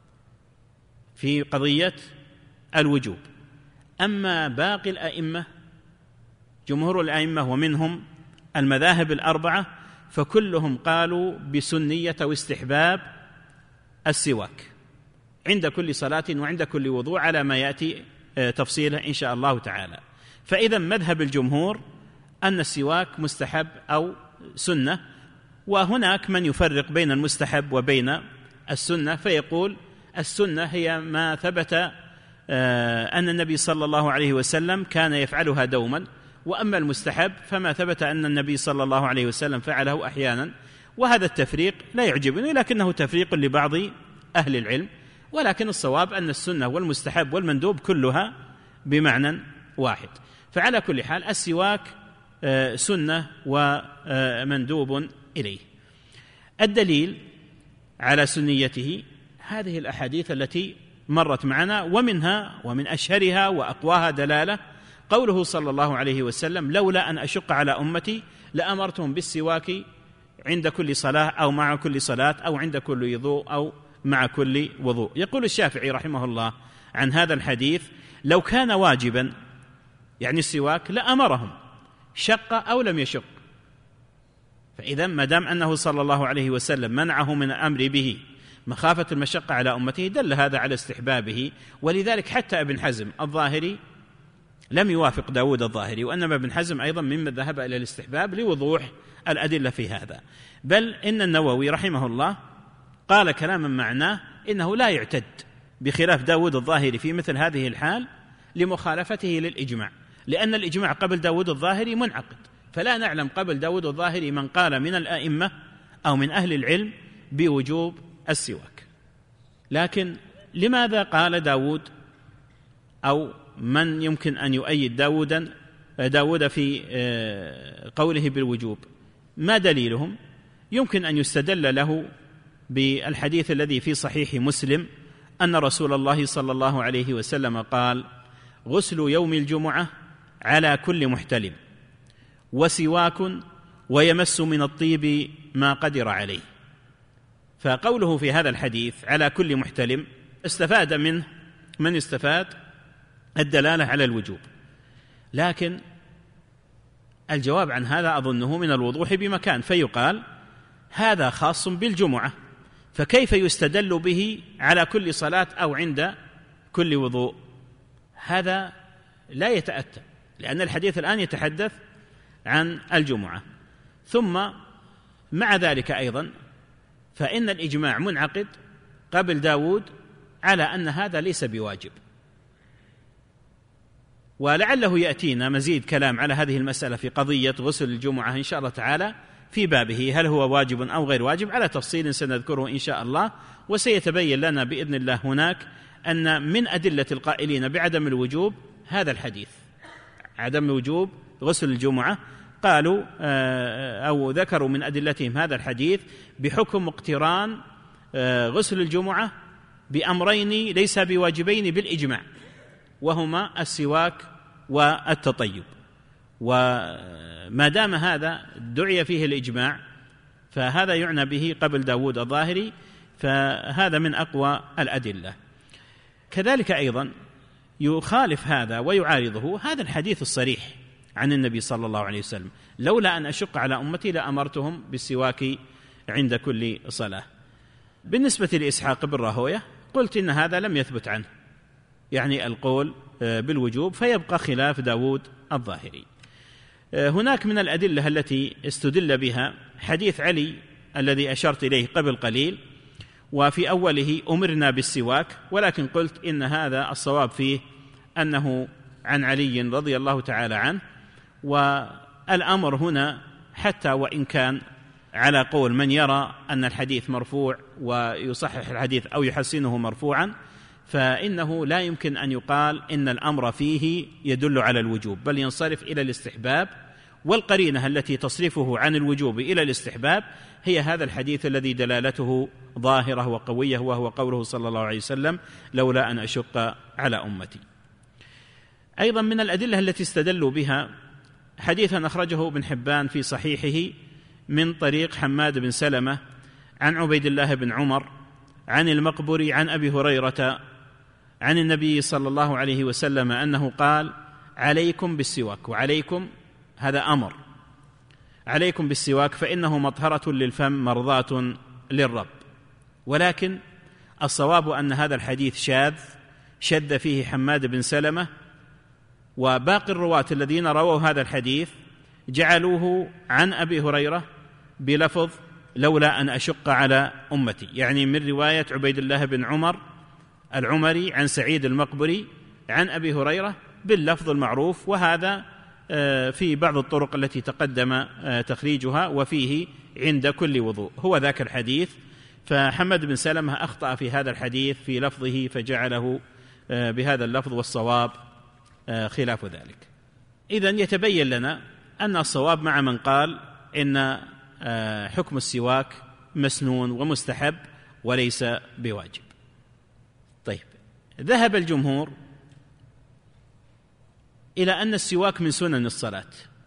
في قضية الوجوب. أما باقي الأئمة جمهور الأئمة ومنهم المذاهب الأربعة فكلهم قالوا بسنية واستحباب السواك عند كل صلاة وعند كل وضوء على ما يأتي تفصيله إن شاء الله تعالى. فإذا مذهب الجمهور أن السواك مستحب أو سنة، وهناك من يفرق بين المستحب وبين السنة فيقول السنة هي ما ثبت أن النبي صلى الله عليه وسلم كان يفعلها دوما، وأما المستحب فما ثبت أن النبي صلى الله عليه وسلم فعله أحيانا. وهذا التفريق لا يعجبني لكنه تفريق لبعض أهل العلم، ولكن الصواب أن السنة والمستحب والمندوب كلها بمعنى واحد. فعلى كل حال السواك سنة ومندوب إليه. الدليل على سنيته هذه الأحاديث التي مرت معنا، ومنها ومن أشهرها وأقواها دلالة قوله صلى الله عليه وسلم لولا أن أشق على أمتي لأمرتهم بالسواك عند كل صلاة أو مع كل صلاة أو عند كل وضوء أو مع كل وضوء. يقول الشافعي رحمه الله عن هذا الحديث لو كان واجبا يعني السواك لأمرهم شق أو لم يشق، فإذا ما دام أنه صلى الله عليه وسلم منعه من الأمر به مخافة المشقة على أمته دل هذا على استحبابه. ولذلك حتى ابن حزم الظاهري لم يوافق داود الظاهري، وأنما ابن حزم أيضا ممن ذهب إلى الاستحباب لوضوح الأدلة في هذا. بل إن النووي رحمه الله قال كلاما معناه إنه لا يعتد بخلاف داود الظاهري في مثل هذه الحال لمخالفته للإجماع، لأن الإجماع قبل داود الظاهري منعقد، فلا نعلم قبل داود الظاهري من قال من الآئمة أو من أهل العلم بوجوب السواك. لكن لماذا قال داود أو من يمكن أن يؤيد داودا داود في قوله بالوجوب؟ ما دليلهم؟ يمكن أن يستدل له بالحديث الذي في صحيح مسلم أن رسول الله صلى الله عليه وسلم قال غسل يوم الجمعة على كل محتلم وسواك ويمس من الطيب ما قدر عليه. فقوله في هذا الحديث على كل محتلم استفاد منه من استفاد الدلالة على الوجوب، لكن الجواب عن هذا أظنه من الوضوح بمكان، فيقال هذا خاص بالجمعة، فكيف يستدل به على كل صلاة أو عند كل وضوء؟ هذا لا يتأتى، لأن الحديث الآن يتحدث عن الجمعة. ثم مع ذلك أيضا فإن الإجماع منعقد قبل داود على أن هذا ليس بواجب، ولعله يأتينا مزيد كلام على هذه المسألة في قضية غسل الجمعة إن شاء الله تعالى في بابه، هل هو واجب أو غير واجب، على تفصيل سنذكره إن شاء الله. وسيتبين لنا بإذن الله هناك أن من أدلة القائلين بعدم الوجوب هذا الحديث، عدم وجوب غسل الجمعة، قالوا أو ذكروا من أدلتهم هذا الحديث بحكم اقتران غسل الجمعة بأمرين ليس بواجبين بالإجماع، وهما السواك والتطيب. وما دام هذا دعي فيه الإجماع فهذا يعنى به قبل داود الظاهري، فهذا من أقوى الأدلة. كذلك أيضا يخالف هذا ويعارضه هذا الحديث الصريح عن النبي صلى الله عليه وسلم لولا أن أشق على أمتي لأمرتهم بالسواك عند كل صلاة. بالنسبة لإسحاق بن راهويه قلت إن هذا لم يثبت عنه، يعني القول بالوجوب، فيبقى خلاف داود الظاهري. هناك من الأدلة التي استدل بها حديث علي الذي أشرت إليه قبل قليل، وفي أوله أمرنا بالسواك، ولكن قلت إن هذا الصواب فيه أنه عن علي رضي الله تعالى عنه، والأمر هنا حتى وإن كان على قول من يرى أن الحديث مرفوع ويصحح الحديث أو يحسنه مرفوعا، فإنه لا يمكن أن يقال إن الأمر فيه يدل على الوجوب، بل ينصرف إلى الاستحباب، والقرينة التي تصرفه عن الوجوب إلى الاستحباب هي هذا الحديث الذي دلالته ظاهرة وقوية، وهو قوله صلى الله عليه وسلم لولا أن أشق على أمتي. أيضا من الأدلة التي استدلوا بها حديثا أخرجه ابن حبان في صحيحه من طريق حماد بن سلمة عن عبيد الله بن عمر عن المقبري عن أبي هريرة عن النبي صلى الله عليه وسلم أنه قال عليكم بالسواك، وعليكم هذا أمر، عليكم بالسواك فإنه مطهرة للفم مرضاة للرب. ولكن الصواب أن هذا الحديث شاذ، شد فيه حماد بن سلمة، وباقي الرواة الذين رووا هذا الحديث جعلوه عن أبي هريرة بلفظ لولا أن أشق على أمتي، يعني من رواية عبيد الله بن عمر العمري عن سعيد المقبري عن أبي هريرة باللفظ المعروف، وهذا في بعض الطرق التي تقدم تخريجها وفيه عند كل وضوء، هو ذاك الحديث. فحمد بن سلمة أخطأ في هذا الحديث في لفظه فجعله بهذا اللفظ، والصواب خلاف ذلك. إذن يتبين لنا أن الصواب مع من قال إن حكم السواك مسنون ومستحب وليس بواجب. طيب، ذهب الجمهور إلى أن السواك من سنن الصلاة،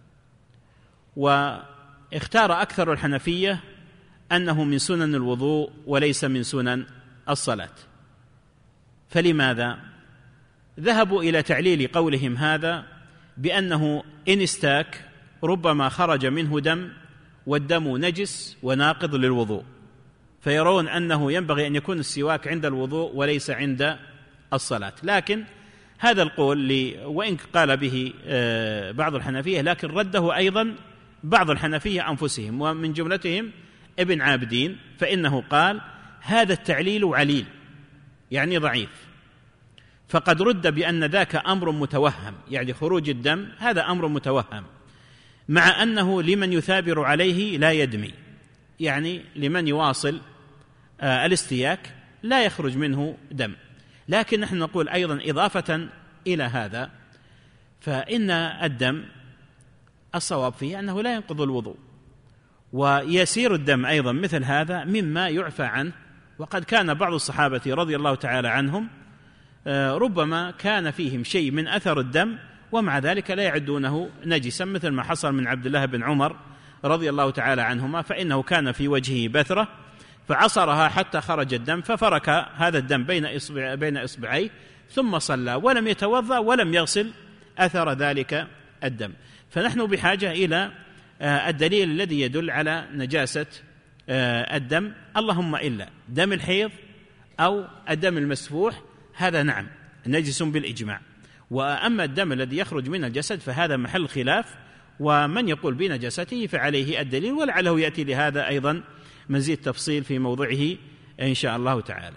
واختار أكثر الحنفية أنه من سنن الوضوء وليس من سنن الصلاة. فلماذا؟ ذهبوا إلى تعليل قولهم هذا بأنه إن استاك ربما خرج منه دم، والدم نجس وناقض للوضوء، فيرون أنه ينبغي أن يكون السواك عند الوضوء وليس عند الصلاة. لكن هذا القول وإن قال به بعض الحنفية، لكن رده أيضا بعض الحنفية أنفسهم، ومن جملتهم ابن عابدين، فإنه قال هذا التعليل عليل، يعني ضعيف، فقد رد بأن ذاك أمر متوهم، يعني خروج الدم هذا أمر متوهم، مع أنه لمن يثابر عليه لا يدمي، يعني لمن يواصل الاستياك لا يخرج منه دم. لكن نحن نقول أيضا إضافة إلى هذا، فإن الدم الصواب فيه أنه لا ينقض الوضوء، ويسير الدم أيضا مثل هذا مما يعفى عنه. وقد كان بعض الصحابة رضي الله تعالى عنهم ربما كان فيهم شيء من أثر الدم ومع ذلك لا يعدونه نجسا، مثل ما حصل من عبد الله بن عمر رضي الله تعالى عنهما، فإنه كان في وجهه بثرة فعصرها حتى خرج الدم، ففرك هذا الدم بين إصبع بين إصبعيه ثم صلى ولم يتوضأ ولم يغسل أثر ذلك الدم. فنحن بحاجة إلى الدليل الذي يدل على نجاسة الدم، اللهم إلا دم الحيض أو الدم المسفوح، هذا نعم نجس بالإجماع. وأما الدم الذي يخرج من الجسد فهذا محل خلاف، ومن يقول بنجاسته فعليه الدليل، ولعله يأتي لهذا أيضا مزيد تفصيل في موضعه إن شاء الله تعالى.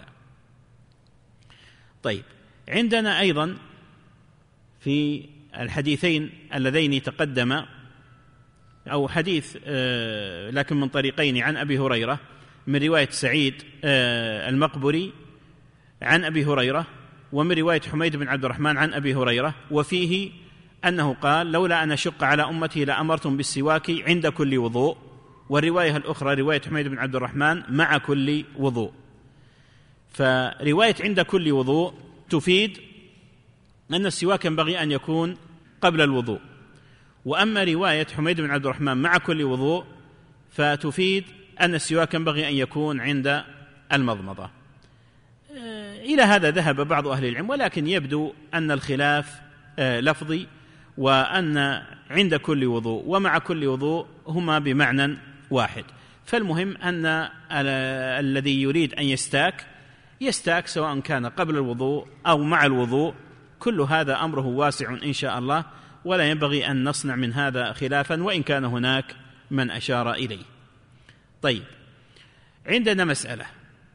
طيب، عندنا أيضا في الحديثين اللذين تقدم، أو حديث لكن من طريقين عن أبي هريرة من رواية سعيد المقبري عن أبي هريرة، ومن رواية حميد بن عبد الرحمن عن أبي هريرة، وفيه أنه قال لولا أن أشق على أمتي لأمرتم بالسواك عند كل وضوء، والرواية الأخرى رواية حميد بن عبد الرحمن مع كل وضوء. فرواية عند كل وضوء تفيد أن السواك ينبغي أن يكون قبل الوضوء، وأما رواية حميد بن عبد الرحمن مع كل وضوء فتفيد أن السواك ينبغي أن يكون عند المضمضة. إلى هذا ذهب بعض أهل العلم، ولكن يبدو أن الخلاف لفظي، وأن عند كل وضوء ومع كل وضوء هما بمعنى واحد. فالمهم أن الذي يريد أن يستاك يستاك سواء كان قبل الوضوء أو مع الوضوء، كل هذا أمره واسع إن شاء الله، ولا ينبغي أن نصنع من هذا خلافا وإن كان هناك من أشار إليه. طيب، عندنا مسألة: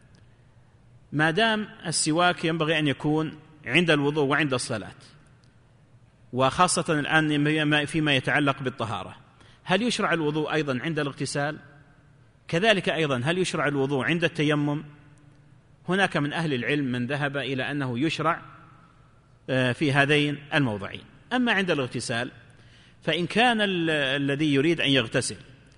ما دام السواك ينبغي أن يكون عند الوضوء وعند الصلاة، وخاصة الآن فيما يتعلق بالطهارة، هل يشرع الوضوء أيضا عند الاغتسال؟ كذلك أيضا هل يشرع الوضوء عند التيمم؟ هناك من أهل العلم من ذهب إلى أنه يشرع في هذين الموضعين. أما عند الاغتسال فإن كان الذي يريد أن يغتسل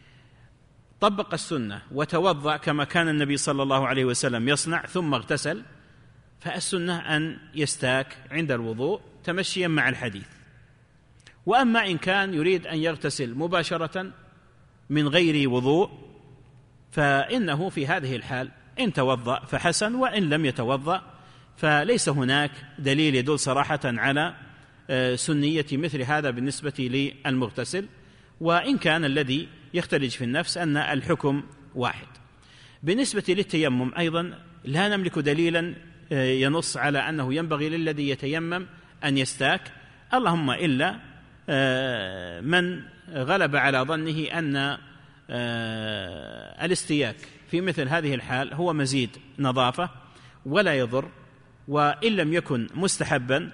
طبق السنة وتوضأ كما كان النبي صلى الله عليه وسلم يصنع ثم اغتسل، فالسنة أن يستاك عند الوضوء تمشيا مع الحديث. وأما إن كان يريد أن يغتسل مباشرة من غير وضوء فإنه في هذه الحال إن توضأ فحسن، وإن لم يتوضأ فليس هناك دليل يدل صراحة على سنية مثل هذا بالنسبة للمغتسل، وإن كان الذي يختلج في النفس أن الحكم واحد. بالنسبة للتيمم أيضا لا نملك دليلا ينص على أنه ينبغي للذي يتيمم أن يستاك، اللهم إلا من غلب على ظنه أن الاستياك في مثل هذه الحال هو مزيد نظافة ولا يضر، وإن لم يكن مستحبا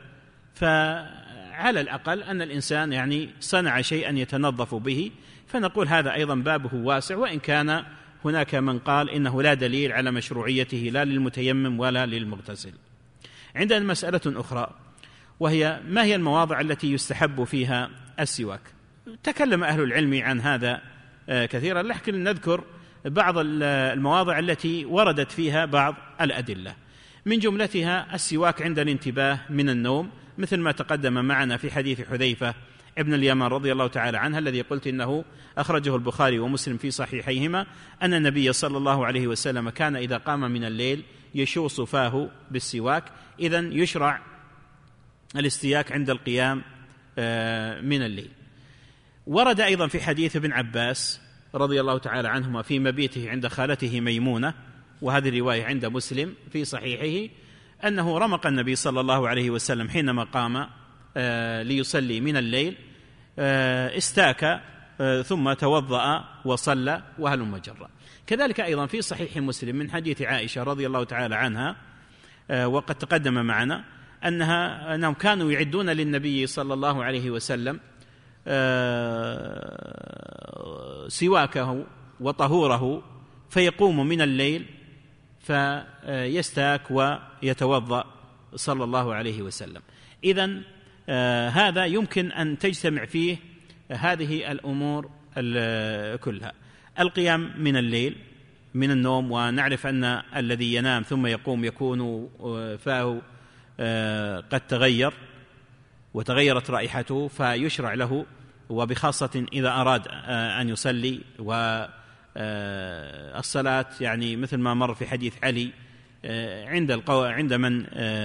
فعلى الأقل أن الإنسان يعني صنع شيئا يتنظف به، فنقول هذا أيضا بابه واسع، وإن كان هناك من قال إنه لا دليل على مشروعيته لا للمتيمم ولا للمغتسل. عندنا مسألة أخرى وهي: ما هي المواضع التي يستحب فيها السواك؟ تكلم أهل العلم عن هذا كثيرا، لكن نذكر بعض المواضع التي وردت فيها بعض الأدلة، من جملتها السواك عند الانتباه من النوم، مثل ما تقدم معنا في حديث حذيفة ابن اليمان رضي الله تعالى عنه الذي قلت إنه أخرجه البخاري ومسلم في صحيحيهما، أن النبي صلى الله عليه وسلم كان إذا قام من الليل يشوص فاه بالسواك. إذن يشرع الاستياك عند القيام من الليل. ورد أيضا في حديث ابن عباس رضي الله تعالى عنهما في مبيته عند خالته ميمونة، وهذه الرواية عند مسلم في صحيحه، أنه رمق النبي صلى الله عليه وسلم حينما قام ليصلي من الليل، استاك ثم توضأ وصلى وهلم جرا. كذلك أيضا في صحيح مسلم من حديث عائشة رضي الله تعالى عنها، وقد تقدم معنا أنها أنهم كانوا يعدون للنبي صلى الله عليه وسلم سواكه وطهوره، فيقوم من الليل فيستاك ويتوضأ صلى الله عليه وسلم. إذن هذا يمكن أن تجتمع فيه هذه الأمور كلها: القيام من الليل من النوم، ونعرف أن الذي ينام ثم يقوم يكون فاه قد تغير وتغيرت رائحته، فيشرع له، وبخاصة إذا أراد أن يصلي، والصلاة يعني مثل ما مر في حديث علي عند القو... عند من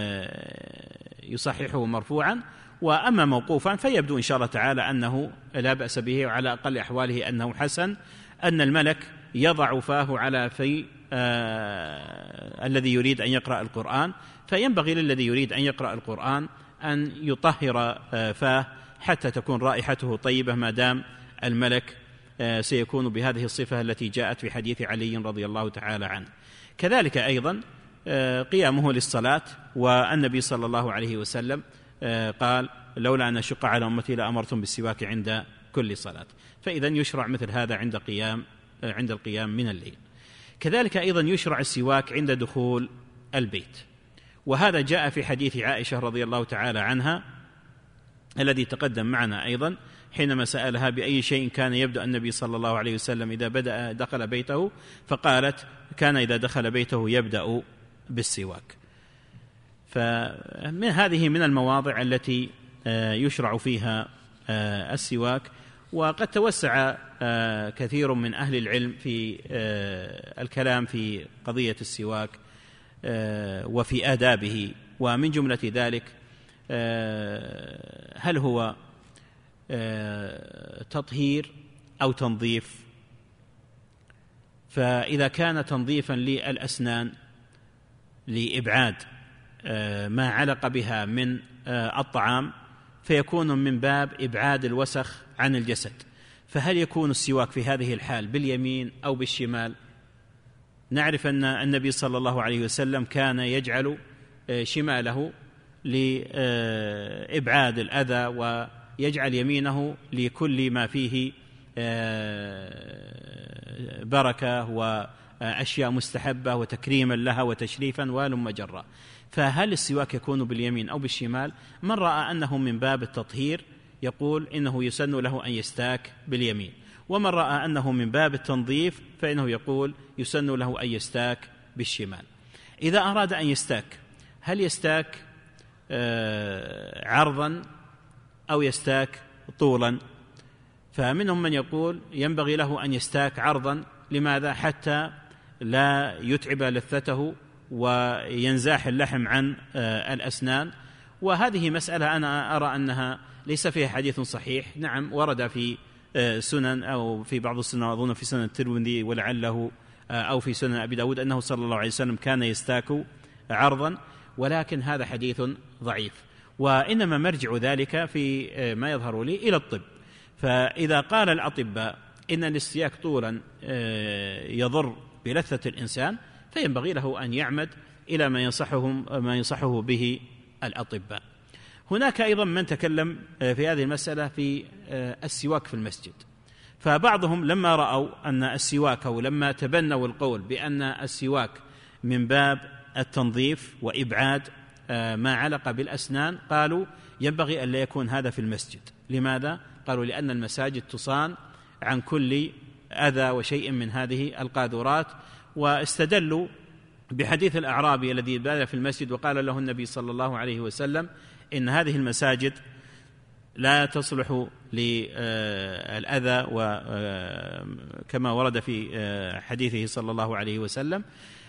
يصححه مرفوعا، وأما موقوفا فيبدو إن شاء الله تعالى أنه لا بأس به، وعلى أقل أحواله أنه حسن، أن الملك يضع فاه على في آه الذي يريد أن يقرأ القرآن، فينبغي للذي يريد أن يقرأ القرآن أن يطهر آه فاه حتى تكون رائحته طيبة، ما دام الملك آه سيكون بهذه الصفة التي جاءت في حديث علي رضي الله تعالى عنه. كذلك أيضا آه قيامه للصلاة، والنبي صلى الله عليه وسلم آه قال: لولا أن أشق على أمتي لأمرتم بالسواك عند كل صلاة. فإذا يشرع مثل هذا عند قيام عند القيام من الليل. كذلك أيضا يشرع السواك عند دخول البيت، وهذا جاء في حديث عائشة رضي الله تعالى عنها الذي تقدم معنا أيضا، حينما سألها بأي شيء كان يبدأ النبي صلى الله عليه وسلم إذا بدأ دخل بيته، فقالت: كان إذا دخل بيته يبدأ بالسواك. فمن هذه من المواضع التي يشرع فيها السواك. وقد توسع كثير من أهل العلم في الكلام في قضية السواك وفي آدابه، ومن جملة ذلك هل هو تطهير أو تنظيف؟ فإذا كان تنظيفا للأسنان لإبعاد ما علق بها من الطعام فيكون من باب إبعاد الوسخ عن الجسد. فهل يكون السواك في هذه الحال باليمين أو بالشمال؟ نعرف أن النبي صلى الله عليه وسلم كان يجعل شماله لإبعاد الأذى ويجعل يمينه لكل ما فيه بركة وأشياء مستحبة وتكريما لها وتشريفا ولم جرا. فهل السواك يكون باليمين أو بالشمال؟ من رأى أنه من باب التطهير يقول إنه يسن له أن يستاك باليمين، ومن رأى أنه من باب التنظيف فإنه يقول يسن له أن يستاك بالشمال. إذا أراد أن يستاك هل يستاك عرضا أو يستاك طولا؟ فمنهم من يقول ينبغي له أن يستاك عرضا. لماذا؟ حتى لا يتعب لثته وينزاح اللحم عن الأسنان. وهذه مسألة أنا أرى أنها ليس فيها حديث صحيح. نعم ورد في سنن أو في بعض السنن، أظن في سنن الترمذي ولعله أو في سنن أبي داود، أنه صلى الله عليه وسلم كان يستاك عرضا، ولكن هذا حديث ضعيف. وإنما مرجع ذلك في ما يظهر لي إلى الطب. فإذا قال الأطباء إن الاستياك طولا يضر بلثة الإنسان فينبغي له أن يعمد إلى ما ينصحهم ما ينصحه به الأطباء. هناك أيضا من تكلم في هذه المسألة في السواك في المسجد. فبعضهم لما رأوا أن السواك أو لما تبنوا القول بأن السواك من باب التنظيف وإبعاد ما علق بالأسنان قالوا ينبغي أن لا يكون هذا في المسجد. لماذا؟ قالوا لأن المساجد تصان عن كل أذى وشيء من هذه القاذورات، واستدلوا بحديث الأعرابي الذي بال في المسجد وقال له النبي صلى الله عليه وسلم إن هذه المساجد لا تصلح للأذى، وكما ورد في حديثه صلى الله عليه وسلم.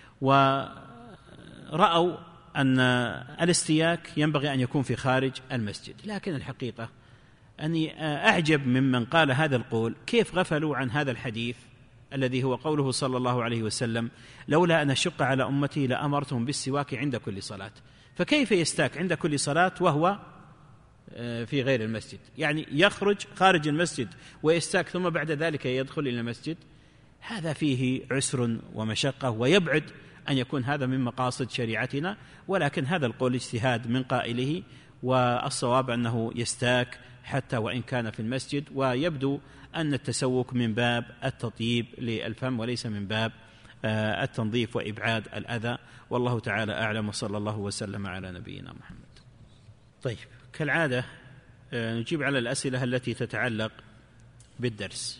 ورأوا أن الاستياك ينبغي أن يكون في خارج المسجد. لكن الحقيقة أني أعجب ممن قال هذا القول كيف غفلوا عن هذا الحديث الذي هو قوله صلى الله عليه وسلم لولا أن أشق على أمتي لأمرتهم بالسواك عند كل صلاة. فكيف يستاك عند كل صلاة وهو في غير المسجد؟ يعني يخرج خارج المسجد ويستاك ثم بعد ذلك يدخل إلى المسجد. هذا فيه عسر ومشقة، ويبعد أن يكون هذا من مقاصد شريعتنا. ولكن هذا القول اجتهاد من قائله، والصواب أنه يستاك حتى وإن كان في المسجد. ويبدو أن التسوك من باب التطيب للفم وليس من باب التنظيف وإبعاد الأذى. والله تعالى أعلم، وصلى الله وسلم على نبينا محمد. طيب، كالعادة نجيب على الأسئلة التي تتعلق بالدرس.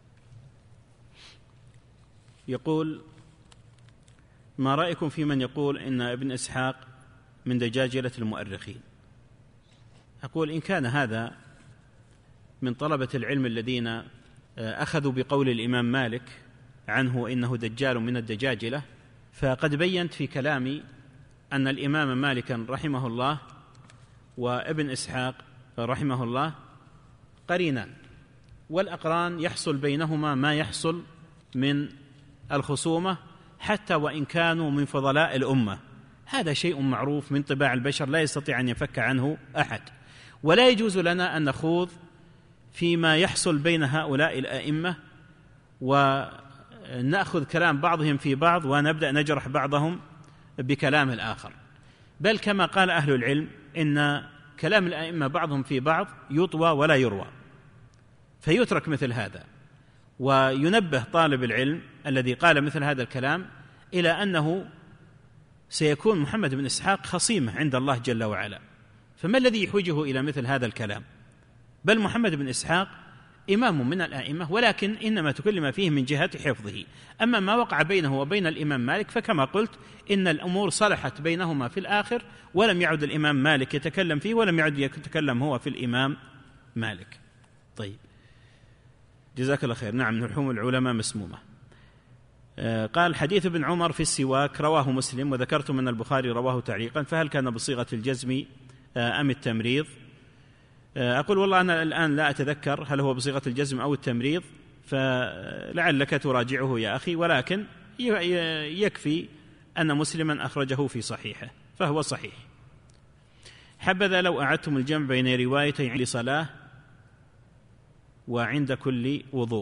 يقول: ما رأيكم في من يقول إن ابن إسحاق من دجاجلة المؤرخين؟ أقول إن كان هذا من طلبة العلم الذين أخذوا بقول الإمام مالك عنه إنه دجال من الدجاجلة، فقد بينت في كلامي أن الإمام مالكا رحمه الله وابن إسحاق رحمه الله قرينان، والأقران يحصل بينهما ما يحصل من الخصومة حتى وإن كانوا من فضلاء الأمة. هذا شيء معروف من طباع البشر لا يستطيع أن يفك عنه أحد، ولا يجوز لنا أن نخوض فيما يحصل بين هؤلاء الأئمة ونأخذ كلام بعضهم في بعض ونبدأ نجرح بعضهم بكلام الآخر. بل كما قال أهل العلم إن كلام الأئمة بعضهم في بعض يطوى ولا يروى، فيترك مثل هذا. وينبه طالب العلم الذي قال مثل هذا الكلام إلى أنه سيكون محمد بن إسحاق خصيمة عند الله جل وعلا، فما الذي يحوجه إلى مثل هذا الكلام؟ بل محمد بن إسحاق إمام من الأئمة، ولكن إنما تكلم فيه من جهة حفظه. أما ما وقع بينه وبين الإمام مالك فكما قلت إن الأمور صلحت بينهما في الآخر، ولم يعد الإمام مالك يتكلم فيه ولم يعد يتكلم هو في الإمام مالك. طيب، جزاك الله خير. نعم، لحوم العلماء مسمومة. قال: حديث ابن عمر في السواك رواه مسلم، وذكرتم أن البخاري رواه تعليقا، فهل كان بصيغة الجزم أم التمريض؟ أقول والله أنا الآن لا أتذكر هل هو بصيغة الجزم أو التمريض، فلعلك تراجعه يا أخي، ولكن يكفي أن مسلما أخرجه في صحيحه فهو صحيح. حبذا لو أعدتم الجمع بين روايتين عند صلاة وعند كل وضوء.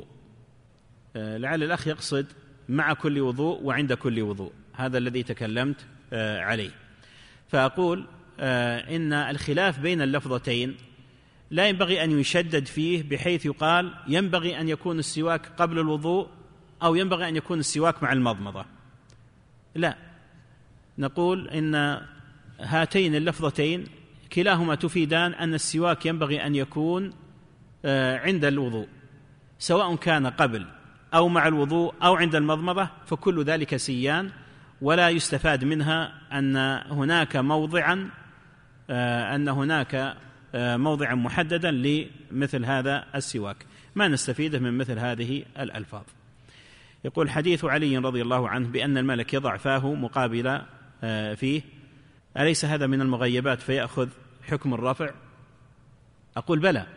لعل الأخ يقصد مع كل وضوء وعند كل وضوء، هذا الذي تكلمت عليه. فأقول إن الخلاف بين اللفظتين لا ينبغي أن يشدد فيه بحيث يقال ينبغي أن يكون السواك قبل الوضوء أو ينبغي أن يكون السواك مع المضمضة، لا، نقول إن هاتين اللفظتين كلاهما تفيدان أن السواك ينبغي أن يكون عند الوضوء، سواء كان قبل أو مع الوضوء أو عند المضمضة، فكل ذلك سيان، ولا يستفاد منها أن هناك موضعا أن هناك موضعا محددا لمثل هذا السواك، ما نستفيده من مثل هذه الألفاظ. يقول حديث علي رضي الله عنه بأن الملك يضع فاه مقابل فيه، أليس هذا من المغيبات فيأخذ حكم الرفع؟ أقول بلى،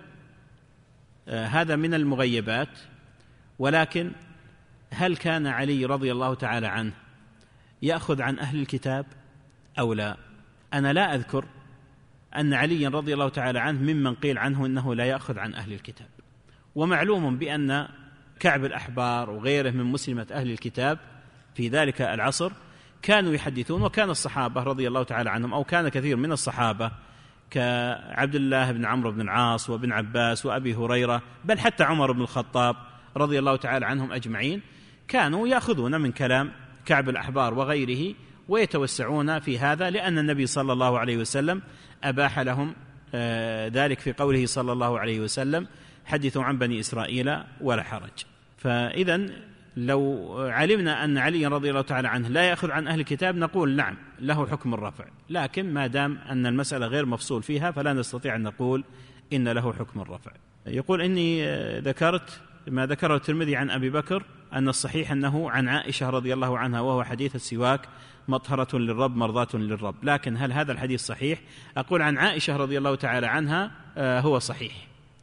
هذا من المغيبات، ولكن هل كان علي رضي الله تعالى عنه يأخذ عن أهل الكتاب أو لا؟ أنا لا أذكر أن علي رضي الله تعالى عنه ممن قيل عنه أنه لا يأخذ عن أهل الكتاب، ومعلوم بأن كعب الأحبار وغيره من مسلمة أهل الكتاب في ذلك العصر كانوا يحدثون، وكان الصحابة رضي الله تعالى عنهم أو كان كثير من الصحابة كعبد الله بن عمرو بن العاص وابن عباس وأبي هريرة، بل حتى عمر بن الخطاب رضي الله تعالى عنهم أجمعين، كانوا يأخذون من كلام كعب الأحبار وغيره ويتوسعون في هذا، لأن النبي صلى الله عليه وسلم أباح لهم ذلك في قوله صلى الله عليه وسلم حدثوا عن بني إسرائيل ولا حرج. فإذا لو علمنا أن علي رضي الله تعالى عنه لا يأخذ عن أهل الكتاب نقول نعم له حكم الرفع، لكن ما دام أن المسألة غير مفصول فيها فلا نستطيع أن نقول إن له حكم الرفع. يقول إني ذكرت ما ذكره الترمذي عن أبي بكر أن الصحيح أنه عن عائشة رضي الله عنها وهو حديث السواك مطهرة للرب مرضاة للرب، لكن هل هذا الحديث صحيح؟ أقول عن عائشة رضي الله تعالى عنها هو صحيح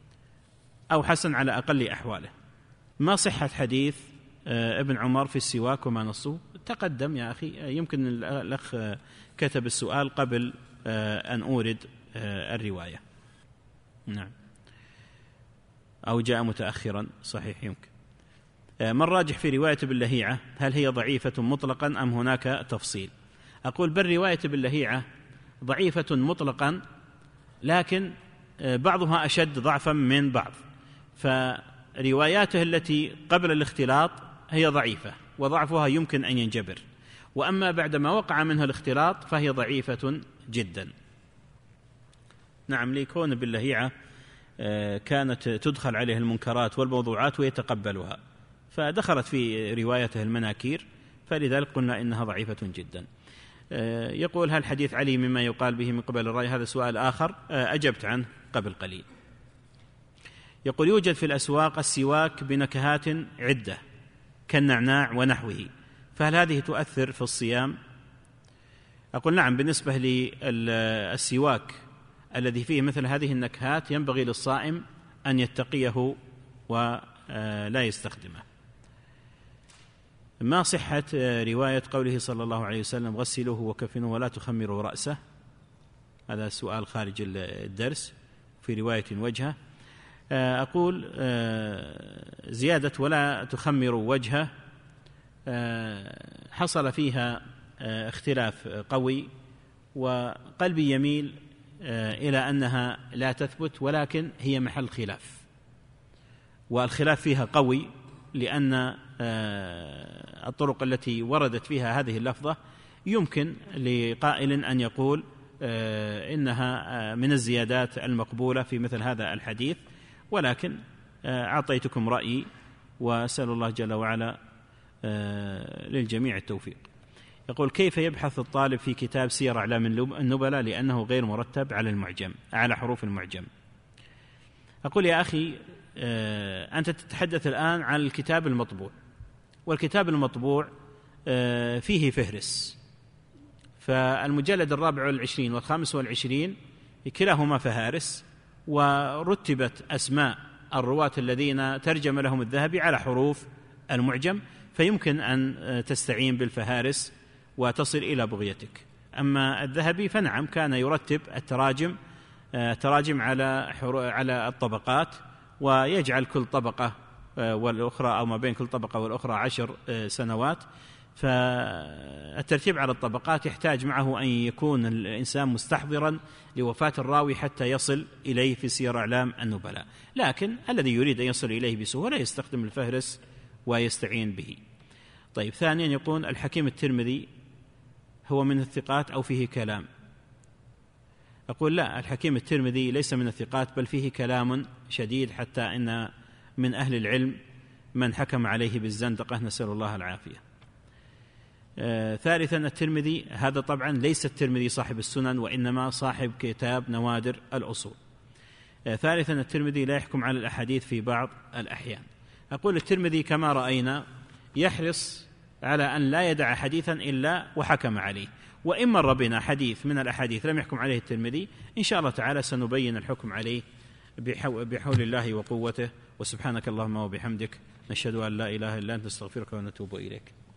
أو حسن على أقل أحواله. ما صحة حديث ابن عمر في السواك وما نصه؟ تقدم يا أخي، يمكن الأخ كتب السؤال قبل أن أورد الرواية، نعم، أو جاء متأخرا، صحيح يمكن. ما الراجح في رواية ابن لهيعة؟ هل هي ضعيفة مطلقا أم هناك تفصيل؟ أقول بل رواية ابن لهيعة ضعيفة مطلقا، لكن بعضها أشد ضعفا من بعض، فرواياته التي قبل الاختلاط هي ضعيفة وضعفها يمكن أن ينجبر، وأما بعدما وقع منها الاختلاط فهي ضعيفة جدا. نعم، ليكون ابن لهيعة كانت تدخل عليه المنكرات والموضوعات ويتقبلها، فدخلت في روايته المناكير، فلذلك قلنا إنها ضعيفة جدا. يقول هل حديث علي مما يقال به من قبل الرأي؟ هذا سؤال آخر أجبت عنه قبل قليل. يقول يوجد في الأسواق السواك بنكهات عدة كالنعناع ونحوه، فهل هذه تؤثر في الصيام؟ أقول نعم، بالنسبة للسواك الذي فيه مثل هذه النكهات ينبغي للصائم أن يتقيه ولا يستخدمه. ما صحة رواية قوله صلى الله عليه وسلم غسلوه وكفنوه ولا تخمروا رأسه؟ هذا سؤال خارج الدرس في رواية وجهه. أقول زيادة ولا تخمروا وجهه حصل فيها اختلاف قوي، وقلبي يميل إلى أنها لا تثبت، ولكن هي محل خلاف، والخلاف فيها قوي، لأن الطرق التي وردت فيها هذه اللفظة يمكن لقائل أن يقول إنها من الزيادات المقبولة في مثل هذا الحديث، ولكن أعطيتكم رأيي، وأسأل الله جل وعلا للجميع التوفيق. يقول كيف يبحث الطالب في كتاب سير أعلام النبلاء لأنه غير مرتب على المعجم على حروف المعجم؟ أقول يا أخي أنت تتحدث الآن عن الكتاب المطبوع، والكتاب المطبوع فيه فهرس، فالمجلد الرابع والعشرين والخامس والعشرين كلاهما فهارس، ورتبت أسماء الرواة الذين ترجم لهم الذهبي على حروف المعجم، فيمكن أن تستعين بالفهارس وتصل إلى بغيتك. أما الذهبي فنعم كان يرتب التراجم تراجم على على الطبقات، ويجعل كل طبقة والأخرى أو ما بين كل طبقة والأخرى عشر سنوات. فالترتيب على الطبقات يحتاج معه أن يكون الإنسان مستحضرا لوفاة الراوي حتى يصل إليه في سير أعلام النبلاء، لكن الذي يريد أن يصل إليه بسهولة يستخدم الفهرس ويستعين به. طيب، ثانيا يقول الحكيم الترمذي هو من الثقات أو فيه كلام؟ أقول لا، الحكيم الترمذي ليس من الثقات، بل فيه كلام شديد، حتى إن من أهل العلم من حكم عليه بالزندقة، نسأل الله العافية. آه ثالثا الترمذي هذا طبعا ليس الترمذي صاحب السنن، وإنما صاحب كتاب نوادر الأصول. آه ثالثا الترمذي لا يحكم على الأحاديث في بعض الأحيان. أقول الترمذي كما رأينا يحرص على أن لا يدع حديثا إلا وحكم عليه، وإن مر بنا حديث من الأحاديث لم يحكم عليه الترمذي إن شاء الله تعالى سنبين الحكم عليه بحول الله وقوته. وسبحانك اللهم وبحمدك، نشهد أن لا إله إلا أنت، نستغفرك ونتوب إليك.